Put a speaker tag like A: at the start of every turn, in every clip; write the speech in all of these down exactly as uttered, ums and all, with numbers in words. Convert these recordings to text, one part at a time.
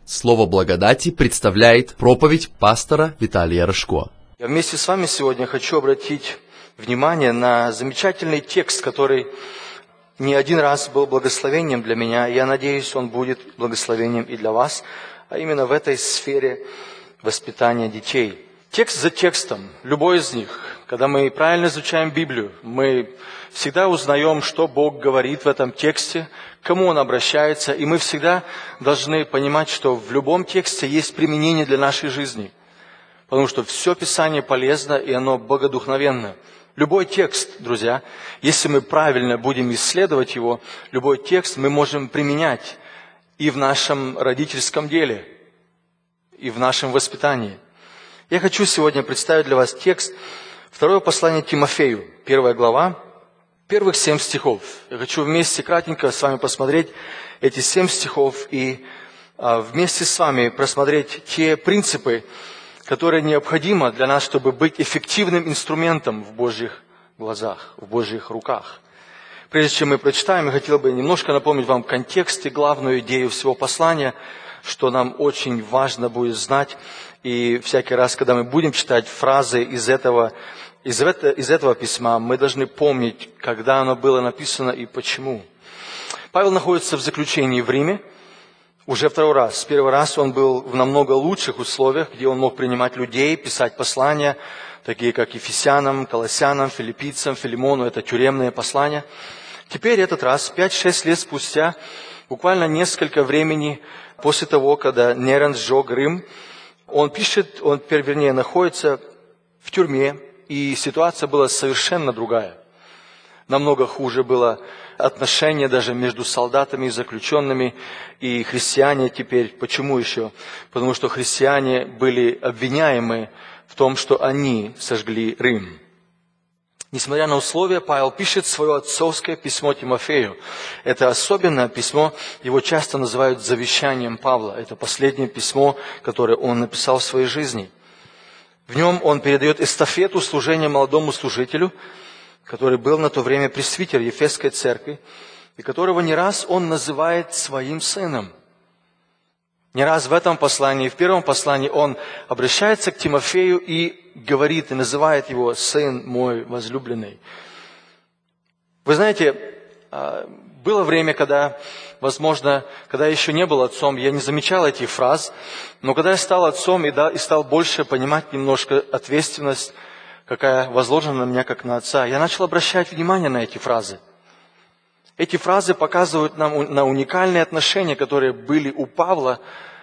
A: Слово благодати представляет проповедь пастора Виталия Рожко.
B: Я вместе с вами сегодня хочу обратить внимание на замечательный текст, который не один раз был благословением для меня. Я надеюсь, он будет благословением и для вас, а именно в этой сфере воспитания детей. Текст за текстом, любой из них, когда мы правильно изучаем Библию, мы всегда узнаем, что Бог говорит в этом тексте, к кому Он обращается, и мы всегда должны понимать, что в любом тексте есть применение для нашей жизни, потому что все Писание полезно, и оно богодухновенно. Любой текст, друзья, если мы правильно будем исследовать его, любой текст мы можем применять и в нашем родительском деле, и в нашем воспитании. Я хочу сегодня представить для вас текст Второе послание Тимофею, первая глава, первых семь стихов. Я хочу вместе кратенько с вами посмотреть эти семь стихов и а, вместе с вами просмотреть те принципы, которые необходимы для нас, чтобы быть эффективным инструментом в Божьих глазах, в Божьих руках. Прежде чем мы прочитаем, я хотел бы немножко напомнить вам контекст и главную идею всего послания, что нам очень важно будет знать. И всякий раз, когда мы будем читать фразы из этого, из этого, из этого письма, мы должны помнить, когда оно было написано и почему. Павел находится в заключении в Риме уже второй раз. Первый раз он был в намного лучших условиях, где он мог принимать людей, писать послания, такие как Ефесянам, Колоссянам, Филиппийцам, Филимону. Это тюремные послания. Теперь этот раз, пять-шесть лет спустя, буквально несколько времени после того, когда Нерон сжег Рим, он пишет, он, вернее, находится в тюрьме, и ситуация была совершенно другая. Намного хуже было отношение даже между солдатами и заключенными, и христиане теперь. Почему еще? Потому что христиане были обвиняемы в том, что они сожгли Рим. Несмотря на условия, Павел пишет свое отцовское письмо Тимофею. Это особенное письмо, его часто называют завещанием Павла. Это последнее письмо, которое он написал в своей жизни. В нем он передает эстафету служения молодому служителю, который был на то время пресвитер Ефесской церкви, и которого не раз он называет своим сыном. Не раз в этом послании, в первом послании он обращается к Тимофею и говорит, и называет его «сын мой возлюбленный». Вы знаете, было время, когда, возможно, когда я еще не был отцом, я не замечал этих фраз, но когда я стал отцом и, да, и стал больше понимать немножко ответственность, какая возложена на меня как на отца, я начал обращать внимание на эти фразы. Эти фразы показывают нам на уникальные отношения, которые были у Павла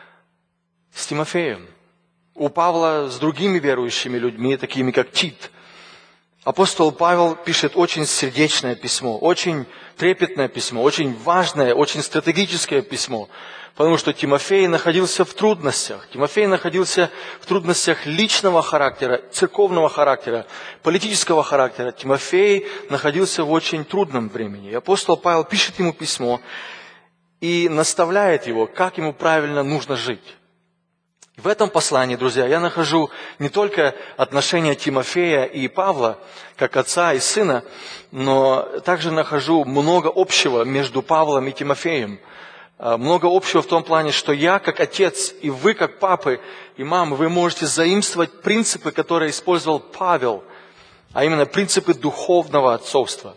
B: с Тимофеем, у Павла с другими верующими людьми, такими как Тит. Апостол Павел пишет очень сердечное письмо, очень трепетное письмо, очень важное, очень стратегическое письмо, потому что Тимофей находился в трудностях. Тимофей находился в трудностях личного характера, церковного характера, политического характера. Тимофей находился в очень трудном времени. И апостол Павел пишет ему письмо и наставляет его, как ему правильно нужно жить. В этом послании, друзья, я нахожу не только отношения Тимофея и Павла, как отца и сына, но также нахожу много общего между Павлом и Тимофеем. Много общего в том плане, что я как отец, и вы как папы и мамы, вы можете заимствовать принципы, которые использовал Павел, а именно принципы духовного отцовства.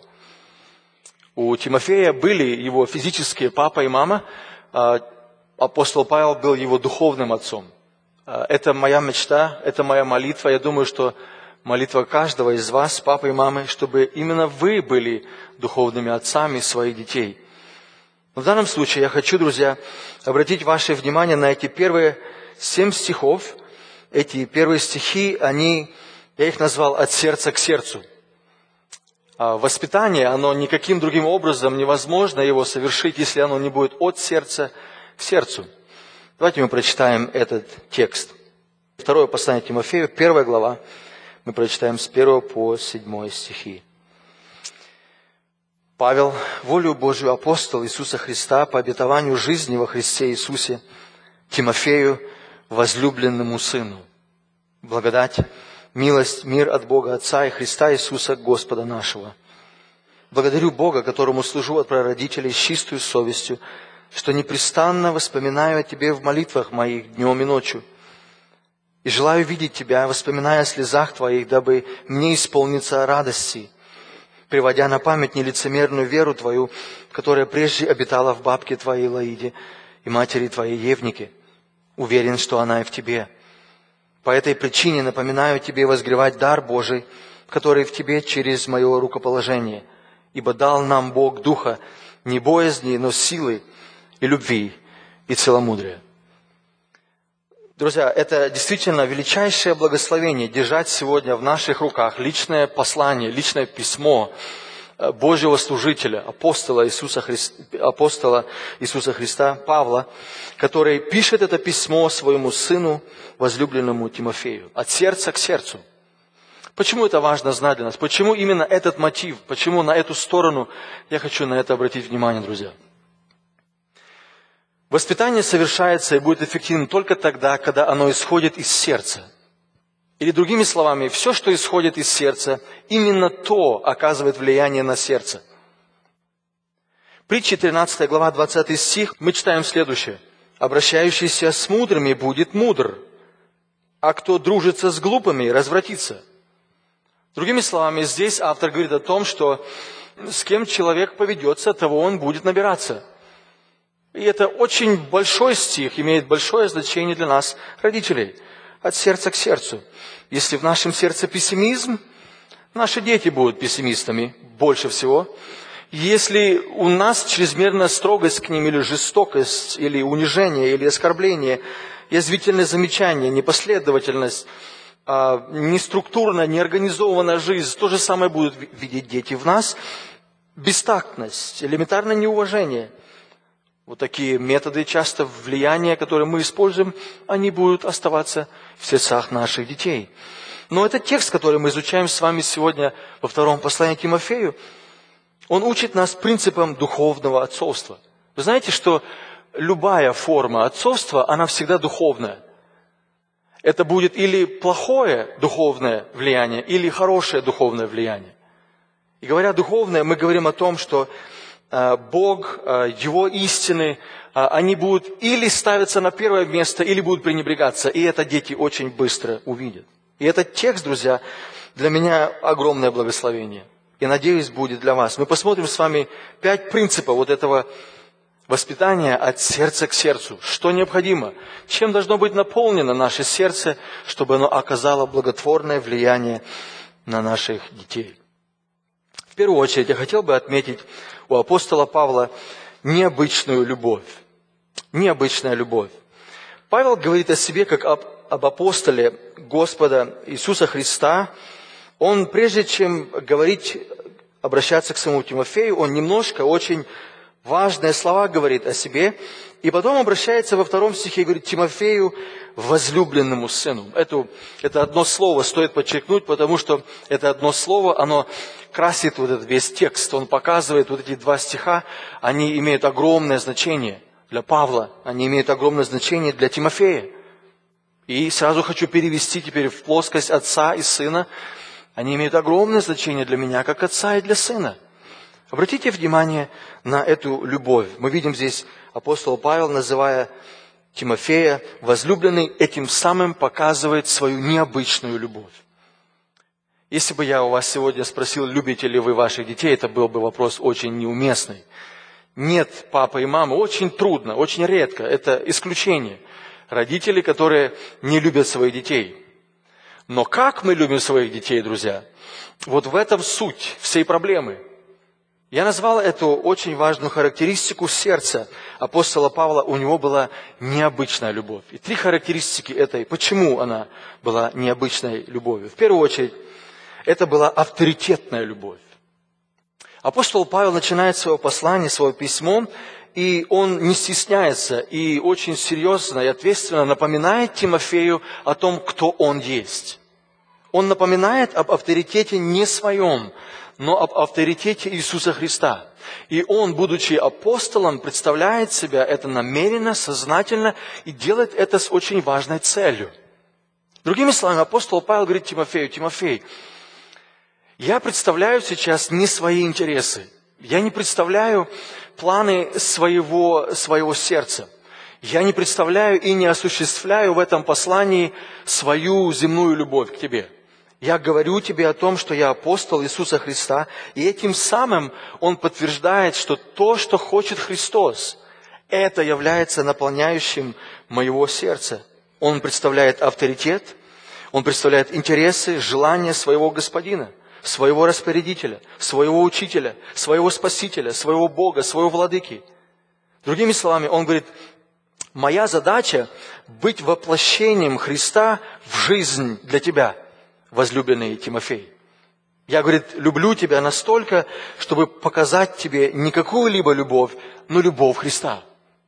B: У Тимофея были его физические папа и мама, апостол Павел был его духовным отцом. Это моя мечта, это моя молитва. Я думаю, что молитва каждого из вас, папы и мамы, чтобы именно вы были духовными отцами своих детей. Но в данном случае я хочу, друзья, обратить ваше внимание на эти первые семь стихов. Эти первые стихи, они, я их назвал «от сердца к сердцу». Воспитание, оно никаким другим образом невозможно его совершить, если оно не будет от сердца к сердцу. Давайте мы прочитаем этот текст. Второе послание Тимофею, первая глава. Мы прочитаем с первого по седьмой стихи. Павел, волею Божию апостол Иисуса Христа, по обетованию жизни во Христе Иисусе, Тимофею, возлюбленному сыну. Благодать, милость, мир от Бога Отца и Христа Иисуса, Господа нашего. Благодарю Бога, которому служу от прародителей с чистою совестью, что непрестанно воспоминаю о Тебе в молитвах моих днем и ночью. И желаю видеть Тебя, воспоминая о слезах Твоих, дабы мне исполниться радости, приводя на память нелицемерную веру Твою, которая прежде обитала в бабке Твоей Лаиде и матери Твоей Евнике. Уверен, что она и в Тебе. По этой причине напоминаю Тебе возгревать дар Божий, который в Тебе через мое рукоположение, ибо дал нам Бог Духа не боязни, но силы и любви и целомудрия. Друзья, это действительно величайшее благословение держать сегодня в наших руках личное послание, личное письмо Божьего служителя, апостола Иисуса Христа, апостола Иисуса Христа Павла, который пишет это письмо своему сыну, возлюбленному Тимофею, от сердца к сердцу. Почему это важно знать для нас? Почему именно этот мотив? Почему на эту сторону? Я хочу на это обратить внимание, друзья. Воспитание совершается и будет эффективным только тогда, когда оно исходит из сердца. Или другими словами, все, что исходит из сердца, именно то оказывает влияние на сердце. Притча тринадцатая глава, двадцатый стих, мы читаем следующее. «Обращающийся с мудрыми будет мудр, а кто дружится с глупыми, развратится». Другими словами, здесь автор говорит о том, что с кем человек поведется, того он будет набираться. И это очень большой стих, имеет большое значение для нас, родителей, от сердца к сердцу. Если в нашем сердце пессимизм, наши дети будут пессимистами больше всего. Если у нас чрезмерная строгость к ним, или жестокость, или унижение, или оскорбление, язвительное замечание, непоследовательность, неструктурная, неорганизованная жизнь, то же самое будут видеть дети в нас. Бестактность, элементарное неуважение. Вот такие методы часто влияния, которые мы используем, они будут оставаться в сердцах наших детей. Но этот текст, который мы изучаем с вами сегодня во втором послании к Тимофею, он учит нас принципам духовного отцовства. Вы знаете, что любая форма отцовства, она всегда духовная. Это будет или плохое духовное влияние, или хорошее духовное влияние. И говоря духовное, мы говорим о том, что Бог, Его истины, они будут или ставиться на первое место, или будут пренебрегаться. И это дети очень быстро увидят. И этот текст, друзья, для меня огромное благословение. И, надеюсь, будет для вас. Мы посмотрим с вами пять принципов вот этого воспитания от сердца к сердцу. Что необходимо? Чем должно быть наполнено наше сердце, чтобы оно оказало благотворное влияние на наших детей? В первую очередь, я хотел бы отметить у апостола Павла необычную любовь. Необычная любовь. Павел говорит о себе как об, об апостоле Господа Иисуса Христа. Он, прежде чем говорить, обращаться к самому Тимофею, он немножко очень важные слова говорит о себе. И потом обращается во втором стихе и говорит Тимофею, возлюбленному сыну. Это, это одно слово стоит подчеркнуть, потому что это одно слово, оно красит вот этот весь текст. Он показывает вот эти два стиха, они имеют огромное значение для Павла, они имеют огромное значение для Тимофея. И сразу хочу перевести теперь в плоскость отца и сына. Они имеют огромное значение для меня, как отца и для сына. Обратите внимание на эту любовь. Мы видим здесь апостол Павел, называя Тимофея возлюбленный, этим самым показывает свою необычную любовь. Если бы я у вас сегодня спросил, любите ли вы ваших детей, это был бы вопрос очень неуместный. Нет, папа и мама, очень трудно, очень редко, это исключение. Родители, которые не любят своих детей. Но как мы любим своих детей, друзья? Вот в этом суть всей проблемы. Я назвал эту очень важную характеристику сердца апостола Павла. У него была необычная любовь. И три характеристики этой. Почему она была необычной любовью? В первую очередь, это была авторитетная любовь. Апостол Павел начинает свое послание, свое письмо, и он не стесняется и очень серьезно и ответственно напоминает Тимофею о том, кто он есть. Он напоминает об авторитете не своем, но об авторитете Иисуса Христа. И он, будучи апостолом, представляет себя это намеренно, сознательно и делает это с очень важной целью. Другими словами, апостол Павел говорит Тимофею: Тимофей, я представляю сейчас не свои интересы, Я не представляю планы своего, своего сердца. Я не представляю и не осуществляю в этом послании свою земную любовь к тебе. Я говорю тебе о том, что я апостол Иисуса Христа, и этим самым Он подтверждает, что то, что хочет Христос, это является наполняющим моего сердца. Он представляет авторитет, Он представляет интересы, желания своего Господина, своего распорядителя, своего учителя, своего Спасителя, своего Бога, своего Владыки. Другими словами, Он говорит: моя задача быть воплощением Христа в жизнь для тебя, возлюбленный Тимофей. Я, говорит, люблю тебя настолько, чтобы показать тебе не какую-либо любовь, но любовь Христа.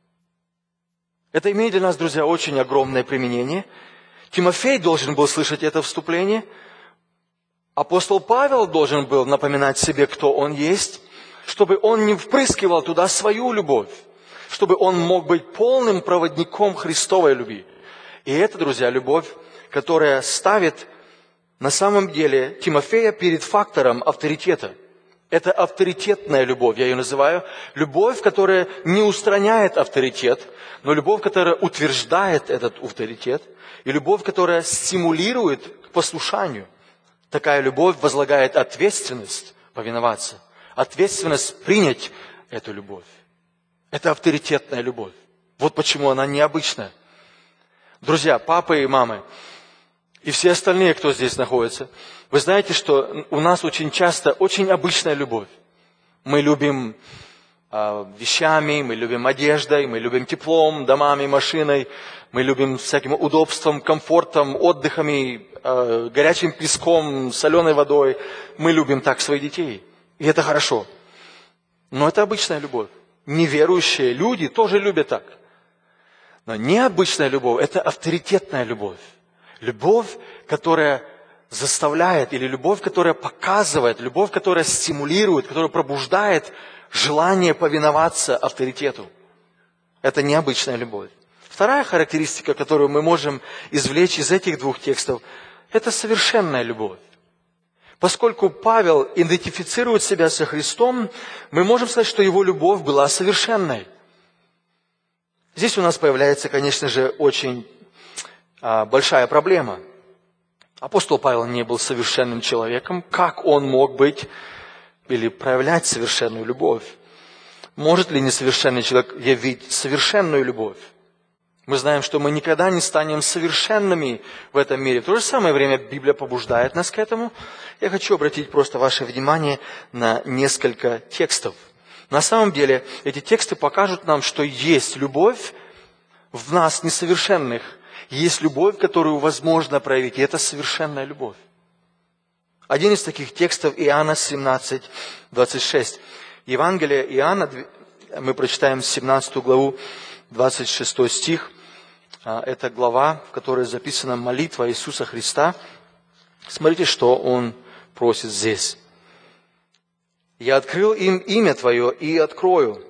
B: Это имеет для нас, друзья, очень огромное применение. Тимофей должен был слышать это вступление. Апостол Павел должен был напоминать себе, кто он есть, чтобы он не впрыскивал туда свою любовь, чтобы он мог быть полным проводником Христовой любви. И это, друзья, любовь, которая ставит на самом деле Тимофея перед фактором авторитета. Это авторитетная любовь, я ее называю. Любовь, которая не устраняет авторитет, но любовь, которая утверждает этот авторитет. И любовь, которая стимулирует к послушанию. Такая любовь возлагает ответственность повиноваться. Ответственность принять эту любовь. Это авторитетная любовь. Вот почему она необычная. Друзья, папы и мамы, и все остальные, кто здесь находится, вы знаете, что у нас очень часто очень обычная любовь. Мы любим э, вещами, мы любим одеждой, мы любим теплом, домами, машиной, мы любим всяким удобством, комфортом, отдыхами, э, горячим песком, соленой водой. Мы любим так своих детей. И это хорошо. Но это обычная любовь. Неверующие люди тоже любят так. Но необычная любовь – это авторитетная любовь. Любовь, которая заставляет, или любовь, которая показывает, любовь, которая стимулирует, которая пробуждает желание повиноваться авторитету. Это необычная любовь. Вторая характеристика, которую мы можем извлечь из этих двух текстов, это совершенная любовь. Поскольку Павел идентифицирует себя со Христом, мы можем сказать, что его любовь была совершенной. Здесь у нас появляется, конечно же, очень а, большая проблема. Апостол Павел не был совершенным человеком. Как он мог быть или проявлять совершенную любовь? Может ли несовершенный человек явить совершенную любовь? Мы знаем, что мы никогда не станем совершенными в этом мире. В то же самое время Библия побуждает нас к этому. Я хочу обратить просто ваше внимание на несколько текстов. На самом деле, эти тексты покажут нам, что есть любовь в нас несовершенных. Есть любовь, которую возможно проявить, и это совершенная любовь. Один из таких текстов Иоанна семнадцать, двадцать шесть. Евангелие Иоанна, мы прочитаем семнадцатую главу, двадцать шестой стих. Это глава, в которой записана молитва Иисуса Христа. Смотрите, что Он просит здесь. «Я открыл им имя Твое и открою,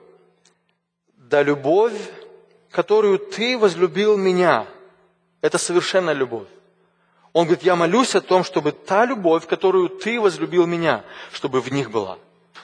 B: да любовь, которую Ты возлюбил меня». Это совершенная любовь. Он говорит: я молюсь о том, чтобы та любовь, которую Ты возлюбил меня, чтобы в них была.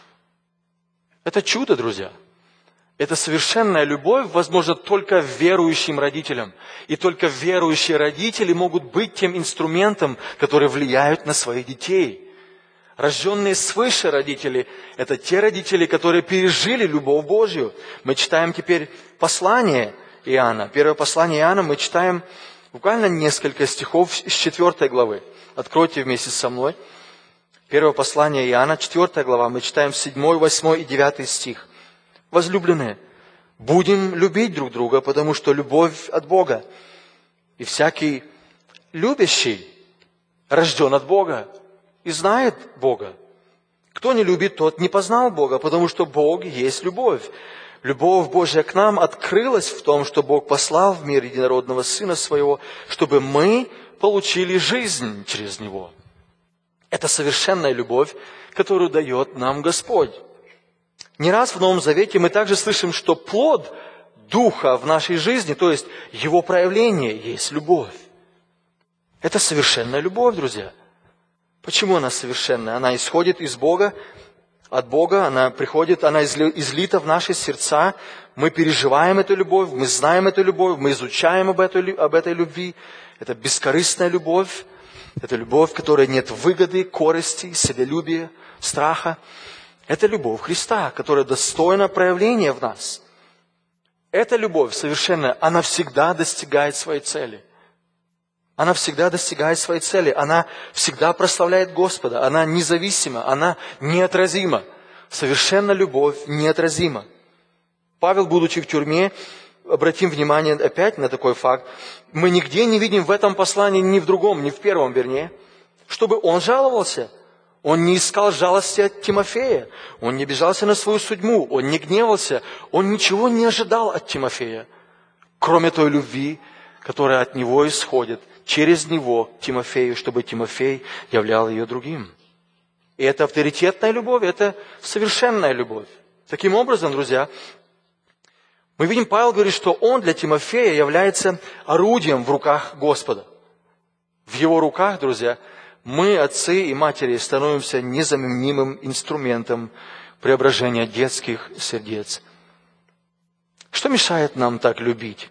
B: Это чудо, друзья. Это совершенная любовь, возможно, только верующим родителям. И только верующие родители могут быть тем инструментом, который влияет на своих детей. Рожденные свыше родители – это те родители, которые пережили любовь Божью. Мы читаем теперь послание Иоанна. Первое послание Иоанна мы читаем буквально несколько стихов с четвёртой главы. Откройте вместе со мной. Первое послание Иоанна, четвёртая глава. Мы читаем седьмой, восьмой и девятый стих. «Возлюбленные, будем любить друг друга, потому что любовь от Бога. И всякий любящий рожден от Бога и знает Бога. Кто не любит, тот не познал Бога, потому что Бог есть любовь. Любовь Божья к нам открылась в том, что Бог послал в мир единородного Сына Своего, чтобы мы получили жизнь через Него». Это совершенная любовь, которую дает нам Господь. Не раз в Новом Завете мы также слышим, что плод Духа в нашей жизни, то есть Его проявление, есть любовь. Это совершенная любовь, друзья. Почему она совершенная? Она исходит из Бога, от Бога, она приходит, она излита в наши сердца. Мы переживаем эту любовь, мы знаем эту любовь, мы изучаем об этой, об этой любви. Это бескорыстная любовь. Это любовь, в которой нет выгоды, корысти, себялюбия, страха. Это любовь Христа, которая достойна проявления в нас. Эта любовь совершенная, она всегда достигает своей цели. Она всегда достигает своей цели. Она всегда прославляет Господа. Она независима, она неотразима. Совершенно любовь неотразима. Павел, будучи в тюрьме, обратим внимание опять на такой факт, мы нигде не видим в этом послании, ни в другом, ни в первом, вернее, чтобы он жаловался. Он не искал жалости от Тимофея. Он не обижался на свою судьбу. Он не гневался. Он ничего не ожидал от Тимофея, кроме той любви, которая от него исходит, через него Тимофею, чтобы Тимофей являл ее другим. И это авторитетная любовь, это совершенная любовь. Таким образом, друзья, мы видим, Павел говорит, что он для Тимофея является орудием в руках Господа. В его руках, друзья, мы, отцы и матери, становимся незаменимым инструментом преображения детских сердец. Что мешает нам так любить?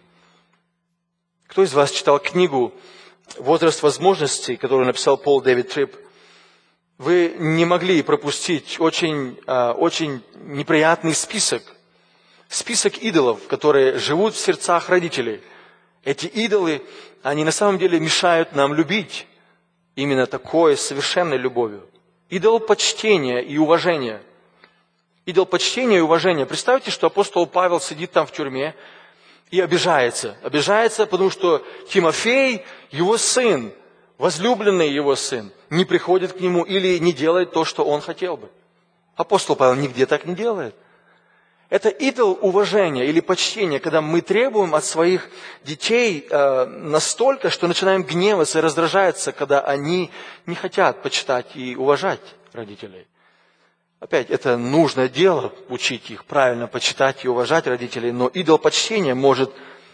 B: Кто из вас читал книгу «Возраст возможностей», которую написал Пол Дэвид Трипп? Вы не могли пропустить очень, очень неприятный список. Список идолов, которые живут в сердцах родителей. Эти идолы, они на самом деле мешают нам любить именно такой совершенной любовью. Идол почтения и уважения. Идол почтения и уважения. Представьте, что апостол Павел сидит там в тюрьме и обижается. Обижается, потому что Тимофей, его сын, возлюбленный его сын, не приходит к нему или не делает то, что он хотел бы. Апостол Павел нигде так не делает. Это идол уважения или почтения, когда мы требуем от своих детей э, настолько, что начинаем гневаться и раздражаться, когда они не хотят почитать и уважать родителей. Опять, это нужное дело, учить их правильно почитать и уважать родителей, но идол почтения может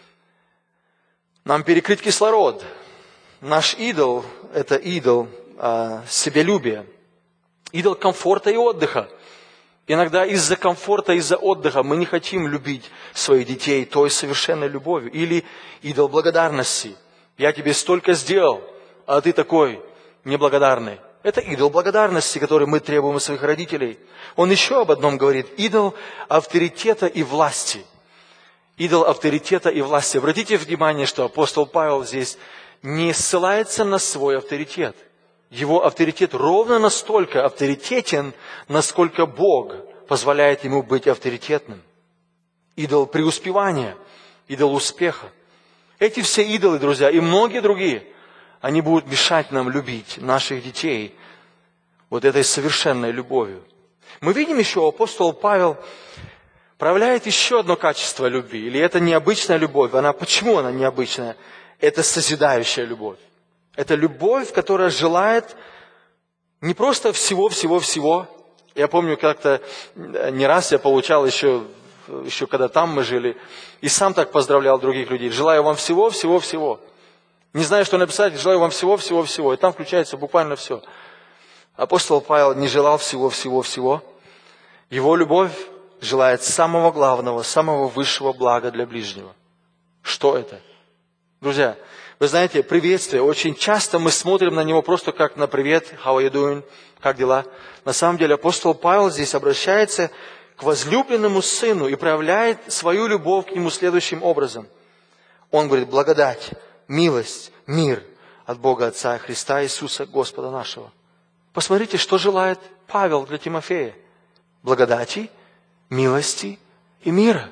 B: нам перекрыть кислород. Наш идол – это идол э, себялюбия, идол комфорта и отдыха. Иногда из-за комфорта, из-за отдыха мы не хотим любить своих детей той совершенной любовью. Или идол благодарности. Я тебе столько сделал, а ты такой неблагодарный. Это идол благодарности, который мы требуем от своих родителей. Он еще об одном говорит. Идол авторитета и власти. Идол авторитета и власти. Обратите внимание, что апостол Павел здесь не ссылается на свой авторитет. Его авторитет ровно настолько авторитетен, насколько Бог позволяет ему быть авторитетным. Идол преуспевания, идол успеха. Эти все идолы, друзья, и многие другие, они будут мешать нам любить наших детей вот этой совершенной любовью. Мы видим еще, апостол Павел проявляет еще одно качество любви. Или это необычная любовь. Она, почему она необычная? Это созидающая любовь. Это любовь, которая желает не просто всего-всего-всего. Я помню, как-то не раз я получал еще, еще когда там мы жили, и сам так поздравлял других людей. Желаю вам всего-всего-всего. Не знаю, что написать, желаю вам всего-всего-всего. И там включается буквально все. Апостол Павел не желал всего-всего-всего. Его любовь желает самого главного, самого высшего блага для ближнего. Что это? Друзья, вы знаете, приветствие, очень часто мы смотрим на него просто как на привет, how are you doing, как дела. На самом деле апостол Павел здесь обращается к возлюбленному сыну и проявляет свою любовь к нему следующим образом. Он говорит, благодать, милость, мир от Бога Отца и Христа Иисуса Господа нашего. Посмотрите, что желает Павел для Тимофея. Благодати, милости и мира.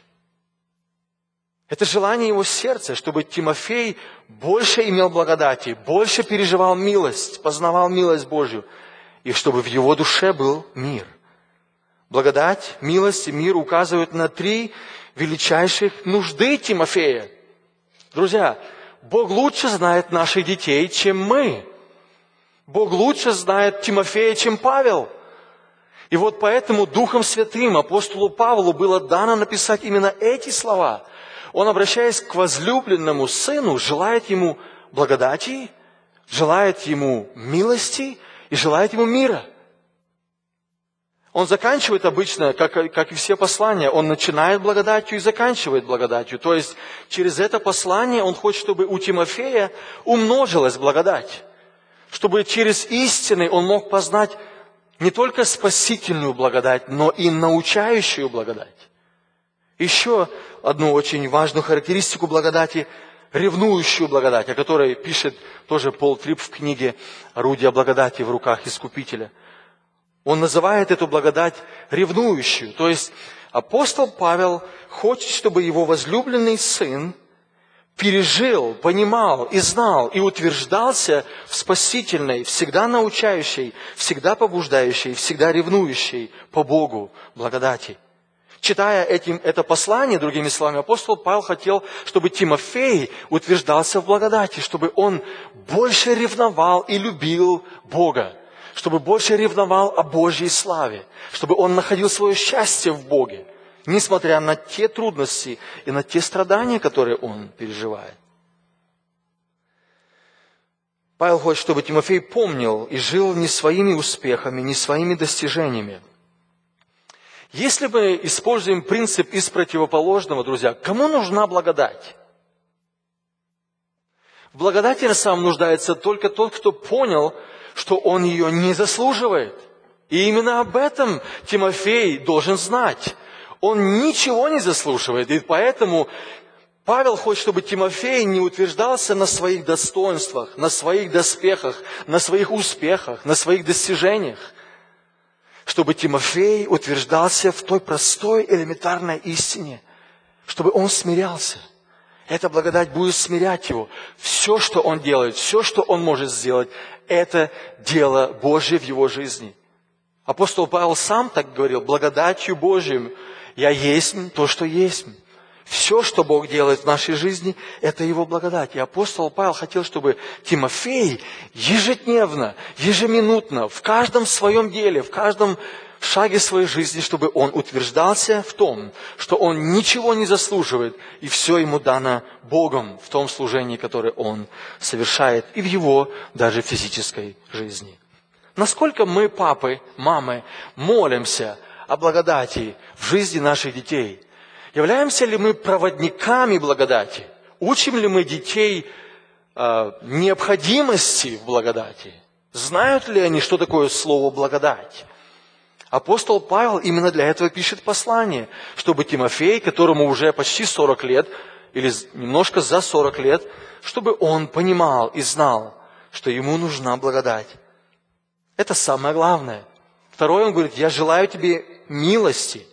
B: Это желание его сердца, чтобы Тимофей больше имел благодати, больше переживал милость, познавал милость Божью, и чтобы в его душе был мир. Благодать, милость и мир указывают на три величайших нужды Тимофея. Друзья, Бог лучше знает наших детей, чем мы. Бог лучше знает Тимофея, чем Павел. И вот поэтому Духом Святым апостолу Павлу было дано написать именно эти слова. Он, обращаясь к возлюбленному сыну, желает ему благодати, желает ему милости и желает ему мира. Он заканчивает обычно, как, как и все послания, он начинает благодатью и заканчивает благодатью. То есть через это послание он хочет, чтобы у Тимофея умножилась благодать. Чтобы через истины он мог познать не только спасительную благодать, но и научающую благодать. Еще одну очень важную характеристику благодати – ревнующую благодать, о которой пишет тоже Пол Трипп в книге «Орудия благодати в руках Искупителя». Он называет эту благодать ревнующую. То есть апостол Павел хочет, чтобы его возлюбленный сын пережил, понимал и знал, и утверждался в спасительной, всегда научающей, всегда побуждающей, всегда ревнующей по Богу благодати. Читая этим, это послание, другими словами, апостол Павел хотел, чтобы Тимофей утверждался в благодати, чтобы он больше ревновал и любил Бога, чтобы больше ревновал о Божьей славе, чтобы он находил свое счастье в Боге, несмотря на те трудности и на те страдания, которые он переживает. Павел хочет, чтобы Тимофей помнил и жил не своими успехами, не своими достижениями. Если мы используем принцип из противоположного, друзья, кому нужна благодать? В благодати на самом нуждается только тот, кто понял, что он ее не заслуживает. И именно об этом Тимофей должен знать. Он ничего не заслуживает, и поэтому Павел хочет, чтобы Тимофей не утверждался на своих достоинствах, на своих доспехах, на своих успехах, на своих достижениях. Чтобы Тимофей утверждался в той простой элементарной истине, чтобы он смирялся. Эта благодать будет смирять его. Все, что он делает, все, что он может сделать, это дело Божье в его жизни. Апостол Павел сам так говорил: благодатью Божьим я есть то, что есть. Все, что Бог делает в нашей жизни, это Его благодать. И апостол Павел хотел, чтобы Тимофей ежедневно, ежеминутно, в каждом своем деле, в каждом шаге своей жизни, чтобы он утверждался в том, что он ничего не заслуживает, и все ему дано Богом в том служении, которое он совершает, и в его даже физической жизни. Насколько мы, папы, мамы, молимся о благодати в жизни наших детей? Являемся ли мы проводниками благодати? Учим ли мы детей э, необходимости в благодати? Знают ли они, что такое слово «благодать»? Апостол Павел именно для этого пишет послание, чтобы Тимофей, которому уже почти сорок лет, или немножко за сорок лет, чтобы он понимал и знал, что ему нужна благодать. Это самое главное. Второе, он говорит: я желаю тебе милости.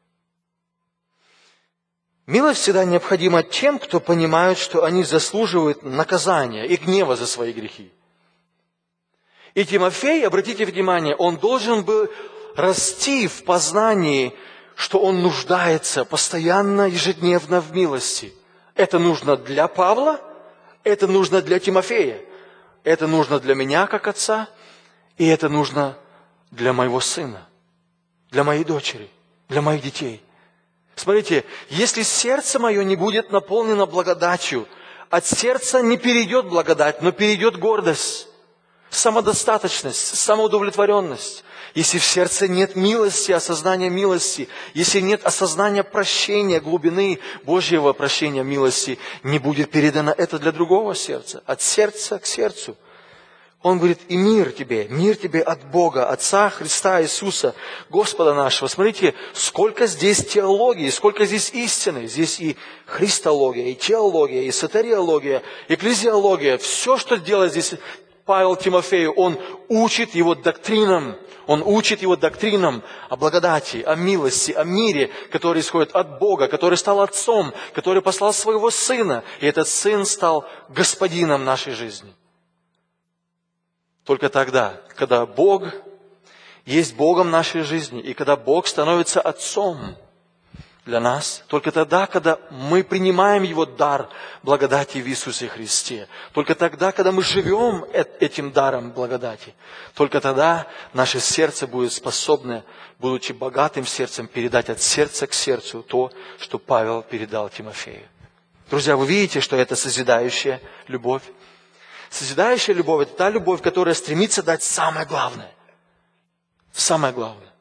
B: Милость всегда необходима тем, кто понимает, что они заслуживают наказания и гнева за свои грехи. И Тимофей, обратите внимание, он должен был расти в познании, что он нуждается постоянно, ежедневно в милости. Это нужно для Павла, это нужно для Тимофея, это нужно для меня как отца, и это нужно для моего сына, для моей дочери, для моих детей. Смотрите, если сердце мое не будет наполнено благодатью, от сердца не перейдет благодать, но перейдет гордость, самодостаточность, самоудовлетворенность. Если в сердце нет милости, осознания милости, если нет осознания прощения, глубины Божьего прощения, милости, не будет передано это для другого сердца, от сердца к сердцу. Он говорит: и мир тебе, мир тебе от Бога, Отца Христа Иисуса, Господа нашего. Смотрите, сколько здесь теологии, сколько здесь истины. Здесь и христология, и теология, и сатериология, экклезиология. Все, что делает здесь Павел Тимофею, он учит его доктринам. Он учит его доктринам о благодати, о милости, о мире, который исходит от Бога, который стал Отцом, который послал своего Сына. И этот Сын стал Господином нашей жизни. Только тогда, когда Бог есть Богом нашей жизни, и когда Бог становится Отцом для нас, только тогда, когда мы принимаем Его дар благодати в Иисусе Христе, только тогда, когда мы живем этим даром благодати, только тогда наше сердце будет способно, будучи богатым сердцем, передать от сердца к сердцу то, что Павел передал Тимофею. Друзья, вы видите, что это созидающая любовь? Созидающая любовь – это та любовь, которая стремится дать самое главное. Самое главное.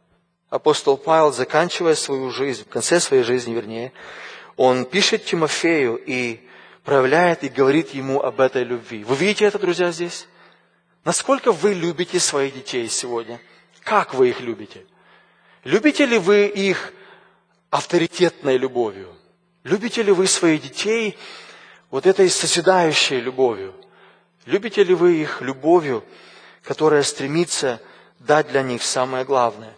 B: Апостол Павел, заканчивая свою жизнь, в конце своей жизни, вернее, он пишет Тимофею и проявляет и говорит ему об этой любви. Вы видите это, друзья, здесь? Насколько вы любите своих детей сегодня? Как вы их любите? Любите ли вы их авторитетной любовью? Любите ли вы своих детей вот этой созидающей любовью? Любите ли вы их любовью, которая стремится дать для них самое главное?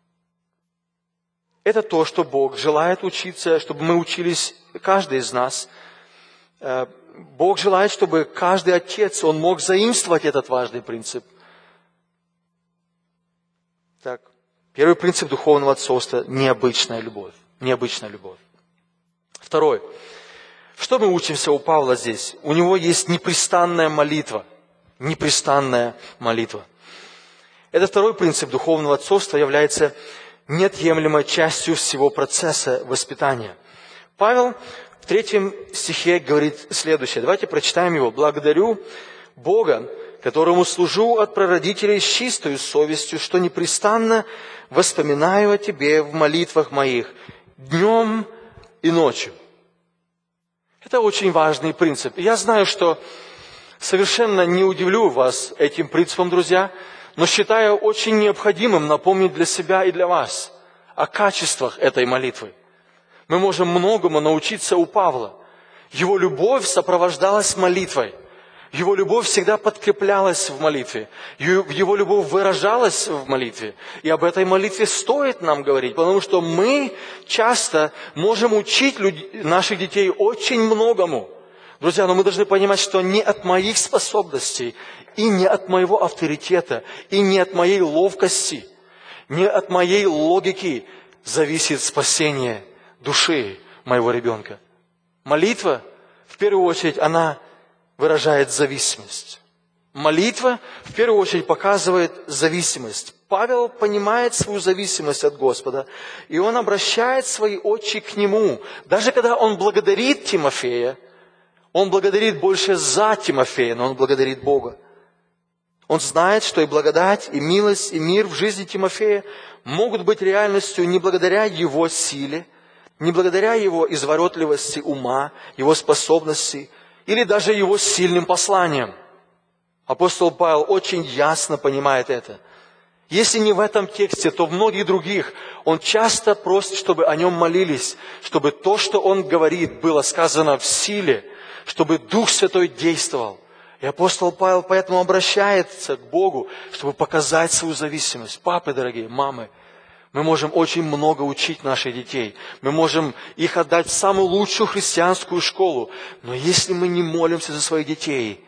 B: Это то, что Бог желает учиться, чтобы мы учились, каждый из нас. Бог желает, чтобы каждый отец, он мог заимствовать этот важный принцип. Так, первый принцип духовного отцовства – необычная любовь. Необычная любовь. Второй. Что мы учимся у Павла здесь? У него есть непрестанная молитва. Непрестанная молитва. Это второй принцип духовного отцовства, является неотъемлемой частью всего процесса воспитания. Павел в третьем стихе говорит следующее. Давайте прочитаем его. «Благодарю Бога, которому служу от прародителей с чистою совестью, что непрестанно воспоминаю о Тебе в молитвах моих днем и ночью». Это очень важный принцип. Я знаю, что совершенно не удивлю вас этим принципом, друзья, но считаю очень необходимым напомнить для себя и для вас о качествах этой молитвы. Мы можем многому научиться у Павла. Его любовь сопровождалась молитвой. Его любовь всегда подкреплялась в молитве. Его любовь выражалась в молитве. И об этой молитве стоит нам говорить, потому что мы часто можем учить людей, наших детей очень многому. Друзья, но мы должны понимать, что не от моих способностей, и не от моего авторитета, и не от моей ловкости, не от моей логики зависит спасение души моего ребенка. Молитва, в первую очередь, она выражает зависимость. Молитва, в первую очередь, показывает зависимость. Павел понимает свою зависимость от Господа, и он обращает свои очи к Нему. Даже когда он благодарит Тимофея, он благодарит больше за Тимофея, но он благодарит Бога. Он знает, что и благодать, и милость, и мир в жизни Тимофея могут быть реальностью не благодаря его силе, не благодаря его изворотливости ума, его способности, или даже его сильным посланием. Апостол Павел очень ясно понимает это. Если не в этом тексте, то в многих других. Он часто просит, чтобы о нем молились, чтобы то, что он говорит, было сказано в силе, чтобы Дух Святой действовал. И апостол Павел поэтому обращается к Богу, чтобы показать свою зависимость. Папы дорогие, мамы, мы можем очень много учить наших детей. Мы можем их отдать в самую лучшую христианскую школу. Но если мы не молимся за своих детей,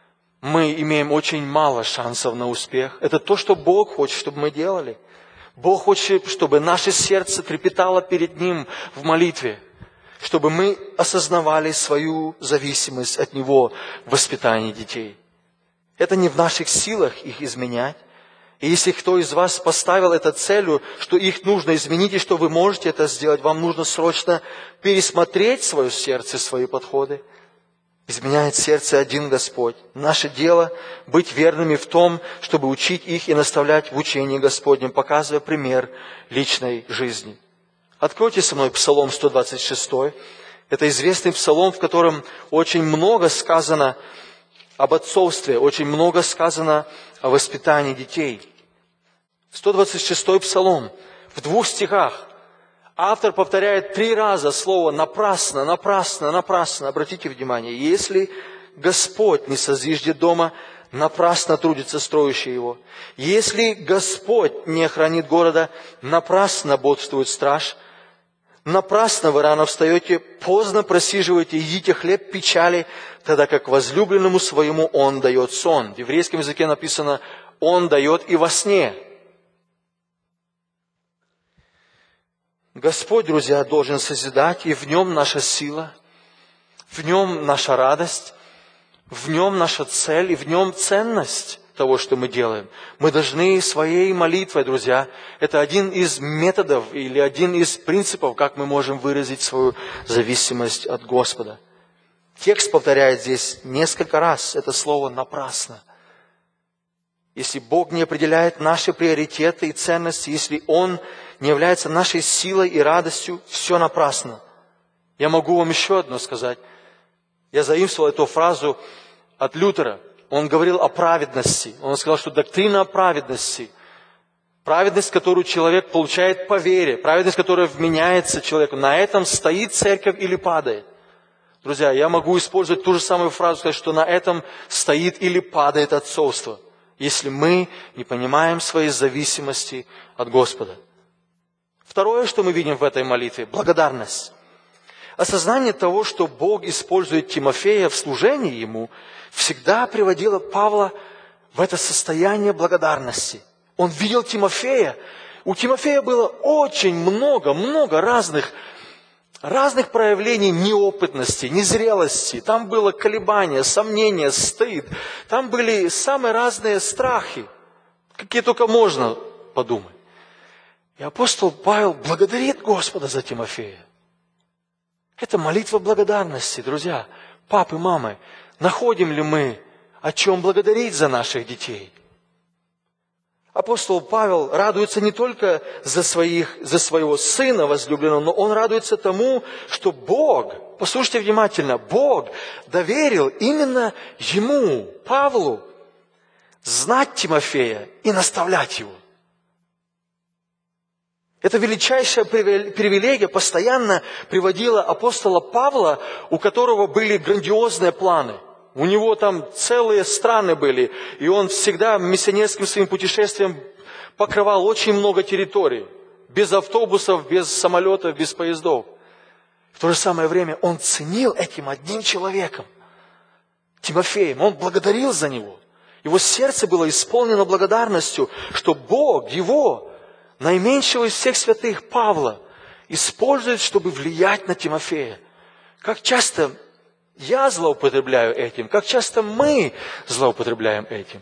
B: мы имеем очень мало шансов на успех. Это то, что Бог хочет, чтобы мы делали. Бог хочет, чтобы наше сердце трепетало перед Ним в молитве. Чтобы мы осознавали свою зависимость от Него в воспитании детей. Это не в наших силах их изменять. И если кто из вас поставил это целью, что их нужно изменить, и что вы можете это сделать, вам нужно срочно пересмотреть свое сердце, свои подходы. Изменяет сердце один Господь. Наше дело быть верными в том, чтобы учить их и наставлять в учении Господнем, показывая пример личной жизни. Откройте со мной Псалом сто двадцать шесть. Это известный псалом, в котором очень много сказано об отцовстве, очень много сказано о воспитании детей. сто двадцать шестой псалом. В двух стихах автор повторяет три раза слово «напрасно, напрасно, напрасно». Обратите внимание, если Господь не созиждет дома, напрасно трудится строящий его. Если Господь не охранит города, напрасно бодрствует страж. Напрасно вы рано встаете, поздно просиживаете, едите хлеб печали, тогда как возлюбленному своему Он дает сон. В еврейском языке написано «Он дает и во сне». Господь, друзья, должен созидать, и в Нем наша сила, в Нем наша радость, в Нем наша цель, и в Нем ценность того, что мы делаем. Мы должны своей молитвой, друзья, это один из методов или один из принципов, как мы можем выразить свою зависимость от Господа. Текст повторяет здесь несколько раз это слово «напрасно». если Бог не определяет наши приоритеты и ценности, если Он не является нашей силой и радостью, все напрасно. Я могу вам еще одно сказать. Я заимствовал эту фразу от Лютера. Он говорил о праведности. Он сказал, что доктрина о праведности, праведность, которую человек получает по вере, праведность, которая вменяется человеку, на этом стоит церковь или падает. Друзья, я могу использовать ту же самую фразу, сказать, что на этом стоит или падает отцовство, если мы не понимаем своей зависимости от Господа. Второе, что мы видим в этой молитве – благодарность. Осознание того, что Бог использует Тимофея в служении ему, всегда приводило Павла в это состояние благодарности. Он видел Тимофея. У Тимофея было очень много, много разных, разных проявлений неопытности, незрелости. Там было колебания, сомнения, стыд. Там были самые разные страхи, какие только можно подумать. И апостол Павел благодарит Господа за Тимофея. Это молитва благодарности, друзья. Папы, мамы, находим ли мы, о чем благодарить за наших детей? Апостол Павел радуется не только за, своих, за своего сына возлюбленного, но он радуется тому, что Бог, послушайте внимательно, Бог доверил именно ему, Павлу, знать Тимофея и наставлять его. Эта величайшая привилегия постоянно приводила апостола Павла, у которого были грандиозные планы. У него там целые страны были, и он всегда миссионерским своим путешествием покрывал очень много территорий. Без автобусов, без самолетов, без поездов. В то же самое время он ценил этим одним человеком, Тимофеем. Он благодарил за него. Его сердце было исполнено благодарностью, что Бог его, наименьшего из всех святых, Павла, использует, чтобы влиять на Тимофея. Как часто я злоупотребляю этим, как часто мы злоупотребляем этим.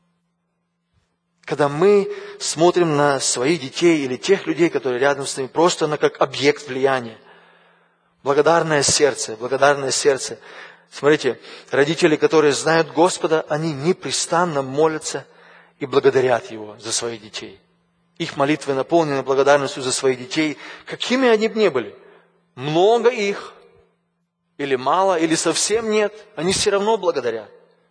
B: Когда мы смотрим на своих детей или тех людей, которые рядом с нами, просто на как объект влияния. Благодарное сердце, благодарное сердце. Смотрите, родители, которые знают Господа, они непрестанно молятся и благодарят Его за своих детей. Их молитвы наполнены благодарностью за своих детей, какими они бы ни были. Много их, или мало, или совсем нет, они все равно благодарят.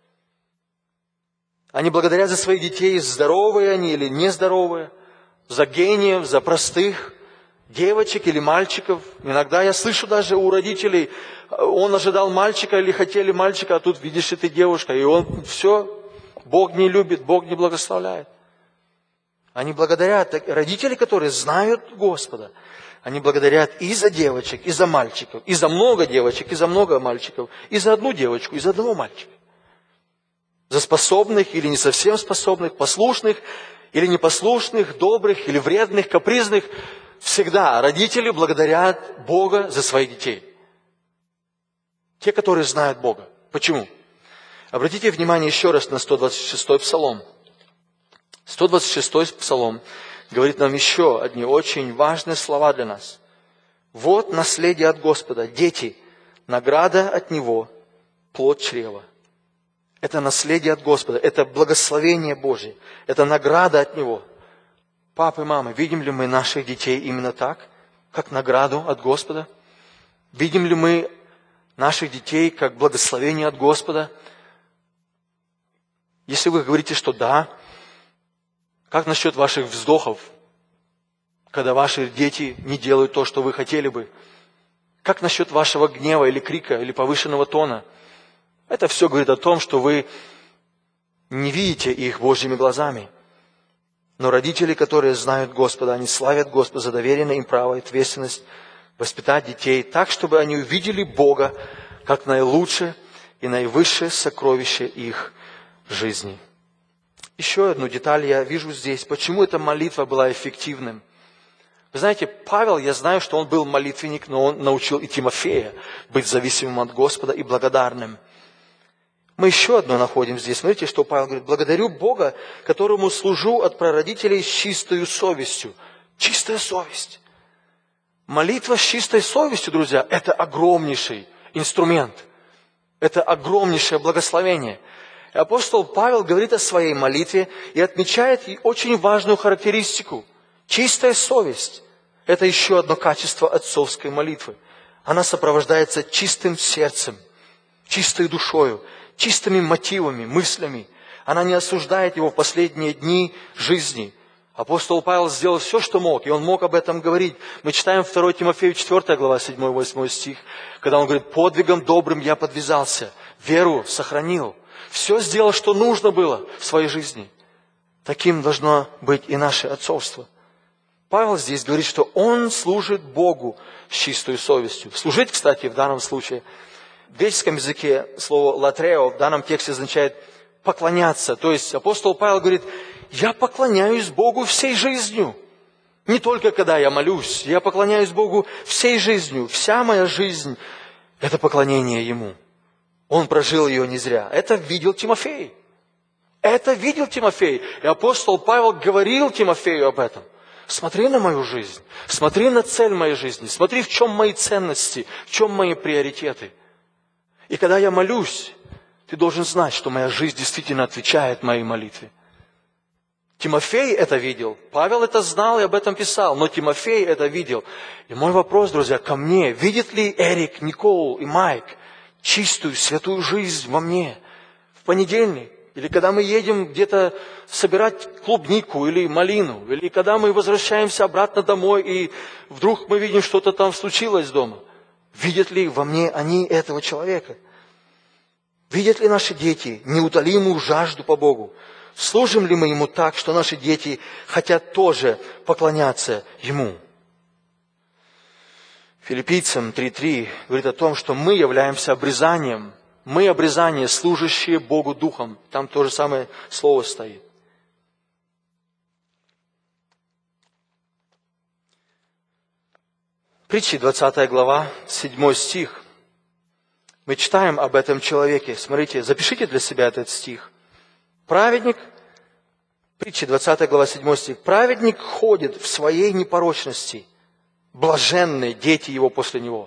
B: Они благодарят за своих детей, здоровые они или нездоровые, за гениев, за простых девочек или мальчиков. Иногда я слышу даже у родителей, он ожидал мальчика или хотели мальчика, а тут видишь, и ты девушка, и он все, Бог не любит, Бог не благословляет. Они благодарят, родители, которые знают Господа, они благодарят и за девочек, и за мальчиков, и за много девочек, и за много мальчиков, и за одну девочку, и за одного мальчика. За способных или не совсем способных, послушных или непослушных, добрых или вредных, капризных. Всегда родители благодарят Бога за своих детей. Те, которые знают Бога. Почему? Обратите внимание еще раз на сто двадцать шестой псалом. сто двадцать шестой псалом говорит нам еще одни очень важные слова для нас. Вот наследие от Господа, дети, награда от Него, плод чрева. Это наследие от Господа, это благословение Божие, это награда от Него. Папы, мамы, видим ли мы наших детей именно так, как награду от Господа? Видим ли мы наших детей как благословение от Господа? Если вы говорите, что да, как насчет ваших вздохов, когда ваши дети не делают то, что вы хотели бы? Как насчет вашего гнева или крика, или повышенного тона? Это все говорит о том, что вы не видите их Божьими глазами. Но родители, которые знают Господа, они славят Господа за доверенное им право и ответственность воспитать детей так, чтобы они увидели Бога как наилучшее и наивысшее сокровище их жизни. Еще одну деталь я вижу здесь. Почему эта молитва была эффективным? Вы знаете, Павел, я знаю, что он был молитвенник, но он научил и Тимофея быть зависимым от Господа и благодарным. Мы еще одно находим здесь. Смотрите, что Павел говорит. Благодарю Бога, которому служу от прародителей с чистою совестью. Чистая совесть. Молитва с чистой совестью, друзья, это огромнейший инструмент. Это огромнейшее благословение. И апостол Павел говорит о своей молитве и отмечает очень важную характеристику. Чистая совесть – это еще одно качество отцовской молитвы. Она сопровождается чистым сердцем, чистой душою, чистыми мотивами, мыслями. Она не осуждает его в последние дни жизни. Апостол Павел сделал все, что мог, и он мог об этом говорить. Мы читаем второе Тимофею четвёртая глава, седьмой-восьмой стих, когда он говорит: «Подвигом добрым я подвязался, веру сохранил». Все сделал, что нужно было в своей жизни. Таким должно быть и наше отцовство. Павел здесь говорит, что он служит Богу с чистой совестью. Служить, кстати, в данном случае, в греческом языке слово «латрео» в данном тексте означает «поклоняться». То есть апостол Павел говорит: я поклоняюсь Богу всей жизнью. Не только когда я молюсь, я поклоняюсь Богу всей жизнью. Вся моя жизнь – это поклонение Ему. Он прожил ее не зря. Это видел Тимофей. Это видел Тимофей. И апостол Павел говорил Тимофею об этом. Смотри на мою жизнь. Смотри на цель моей жизни. Смотри, в чем мои ценности, в чем мои приоритеты. И когда я молюсь, ты должен знать, что моя жизнь действительно отвечает моей молитве. Тимофей это видел, Павел это знал и об этом писал, но Тимофей это видел. И мой вопрос, друзья, ко мне: видит ли Эрик, Никол и Майк чистую, святую жизнь во мне в понедельник? Или когда мы едем где-то собирать клубнику или малину? Или когда мы возвращаемся обратно домой, и вдруг мы видим, что-то там случилось дома? Видят ли во мне они этого человека? Видят ли наши дети неутолимую жажду по Богу? Служим ли мы Ему так, что наши дети хотят тоже поклоняться Ему? Филиппийцам три три говорит о том, что мы являемся обрезанием. Мы обрезание, служащие Богу Духом. Там то же самое слово стоит. Притчи, двадцатая глава, седьмой стих. Мы читаем об этом человеке. Смотрите, запишите для себя этот стих. Праведник, притча, двадцатая глава, седьмой стих. Праведник ходит в своей непорочности, блаженны дети его после него.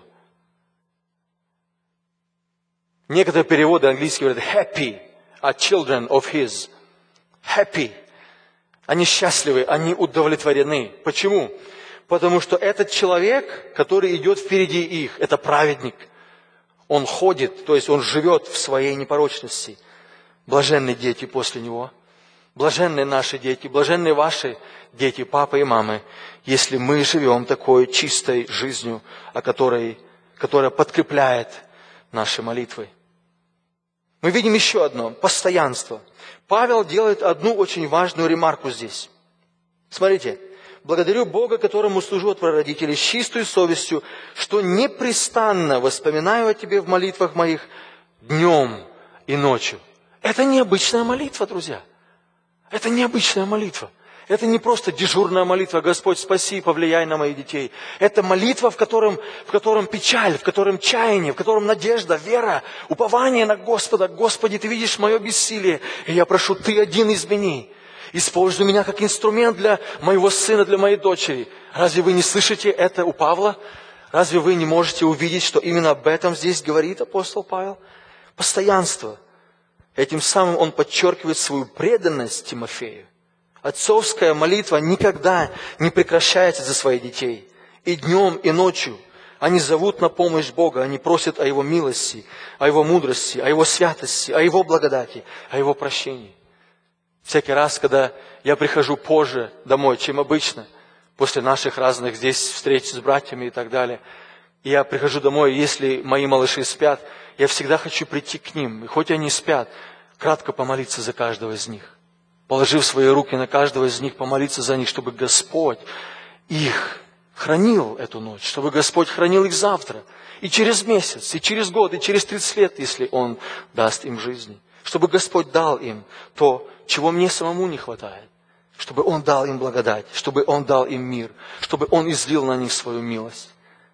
B: Некоторые переводы английские говорят happy are children of his. Happy. Они счастливы, они удовлетворены. Почему? Потому что этот человек, который идет впереди их, это праведник. Он ходит, то есть он живет в своей непорочности. Блаженны дети после него. Блаженны наши дети, блаженны ваши дети, папы и мамы, если мы живем такой чистой жизнью, о которой, которая подкрепляет наши молитвы. Мы видим еще одно – постоянство. Павел делает одну очень важную ремарку здесь. Смотрите. «Благодарю Бога, которому служу от прародителей, с чистой совестью, что непрестанно воспоминаю о Тебе в молитвах моих днем и ночью». Это необычная молитва, друзья. Это необычная молитва. Это не просто дежурная молитва: «Господь, спаси, повлияй на моих детей». Это молитва, в котором, в котором печаль, в котором чаяние, в котором надежда, вера, упование на Господа. «Господи, Ты видишь мое бессилие, и я прошу, Ты один измени. Используй меня как инструмент для моего сына, для моей дочери». Разве вы не слышите это у Павла? Разве вы не можете увидеть, что именно об этом здесь говорит апостол Павел? Постоянство. Этим самым он подчеркивает свою преданность Тимофею. Отцовская молитва никогда не прекращается за своих детей. И днем, и ночью они зовут на помощь Бога, они просят о Его милости, о Его мудрости, о Его святости, о Его благодати, о Его прощении. Всякий раз, когда я прихожу позже домой, чем обычно, после наших разных здесь встреч с братьями и так далее, и я прихожу домой, если мои малыши спят, я всегда хочу прийти к ним, и хоть они спят, кратко помолиться за каждого из них. Положив свои руки на каждого из них, помолиться за них, чтобы Господь их хранил эту ночь, чтобы Господь хранил их завтра, и через месяц, и через год, и через тридцать лет, если Он даст им жизни. Чтобы Господь дал им то, чего мне самому не хватает. Чтобы Он дал им благодать, чтобы Он дал им мир, чтобы Он излил на них свою милость.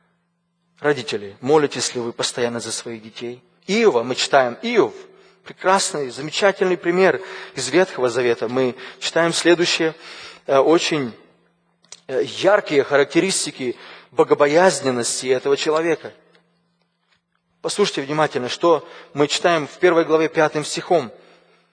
B: Родители, молитесь ли вы постоянно за своих детей? Иова, мы читаем, Иов, прекрасный, замечательный пример из Ветхого Завета. Мы читаем следующие очень яркие характеристики богобоязненности этого человека. Послушайте внимательно, что мы читаем в первой главе пятым стихом.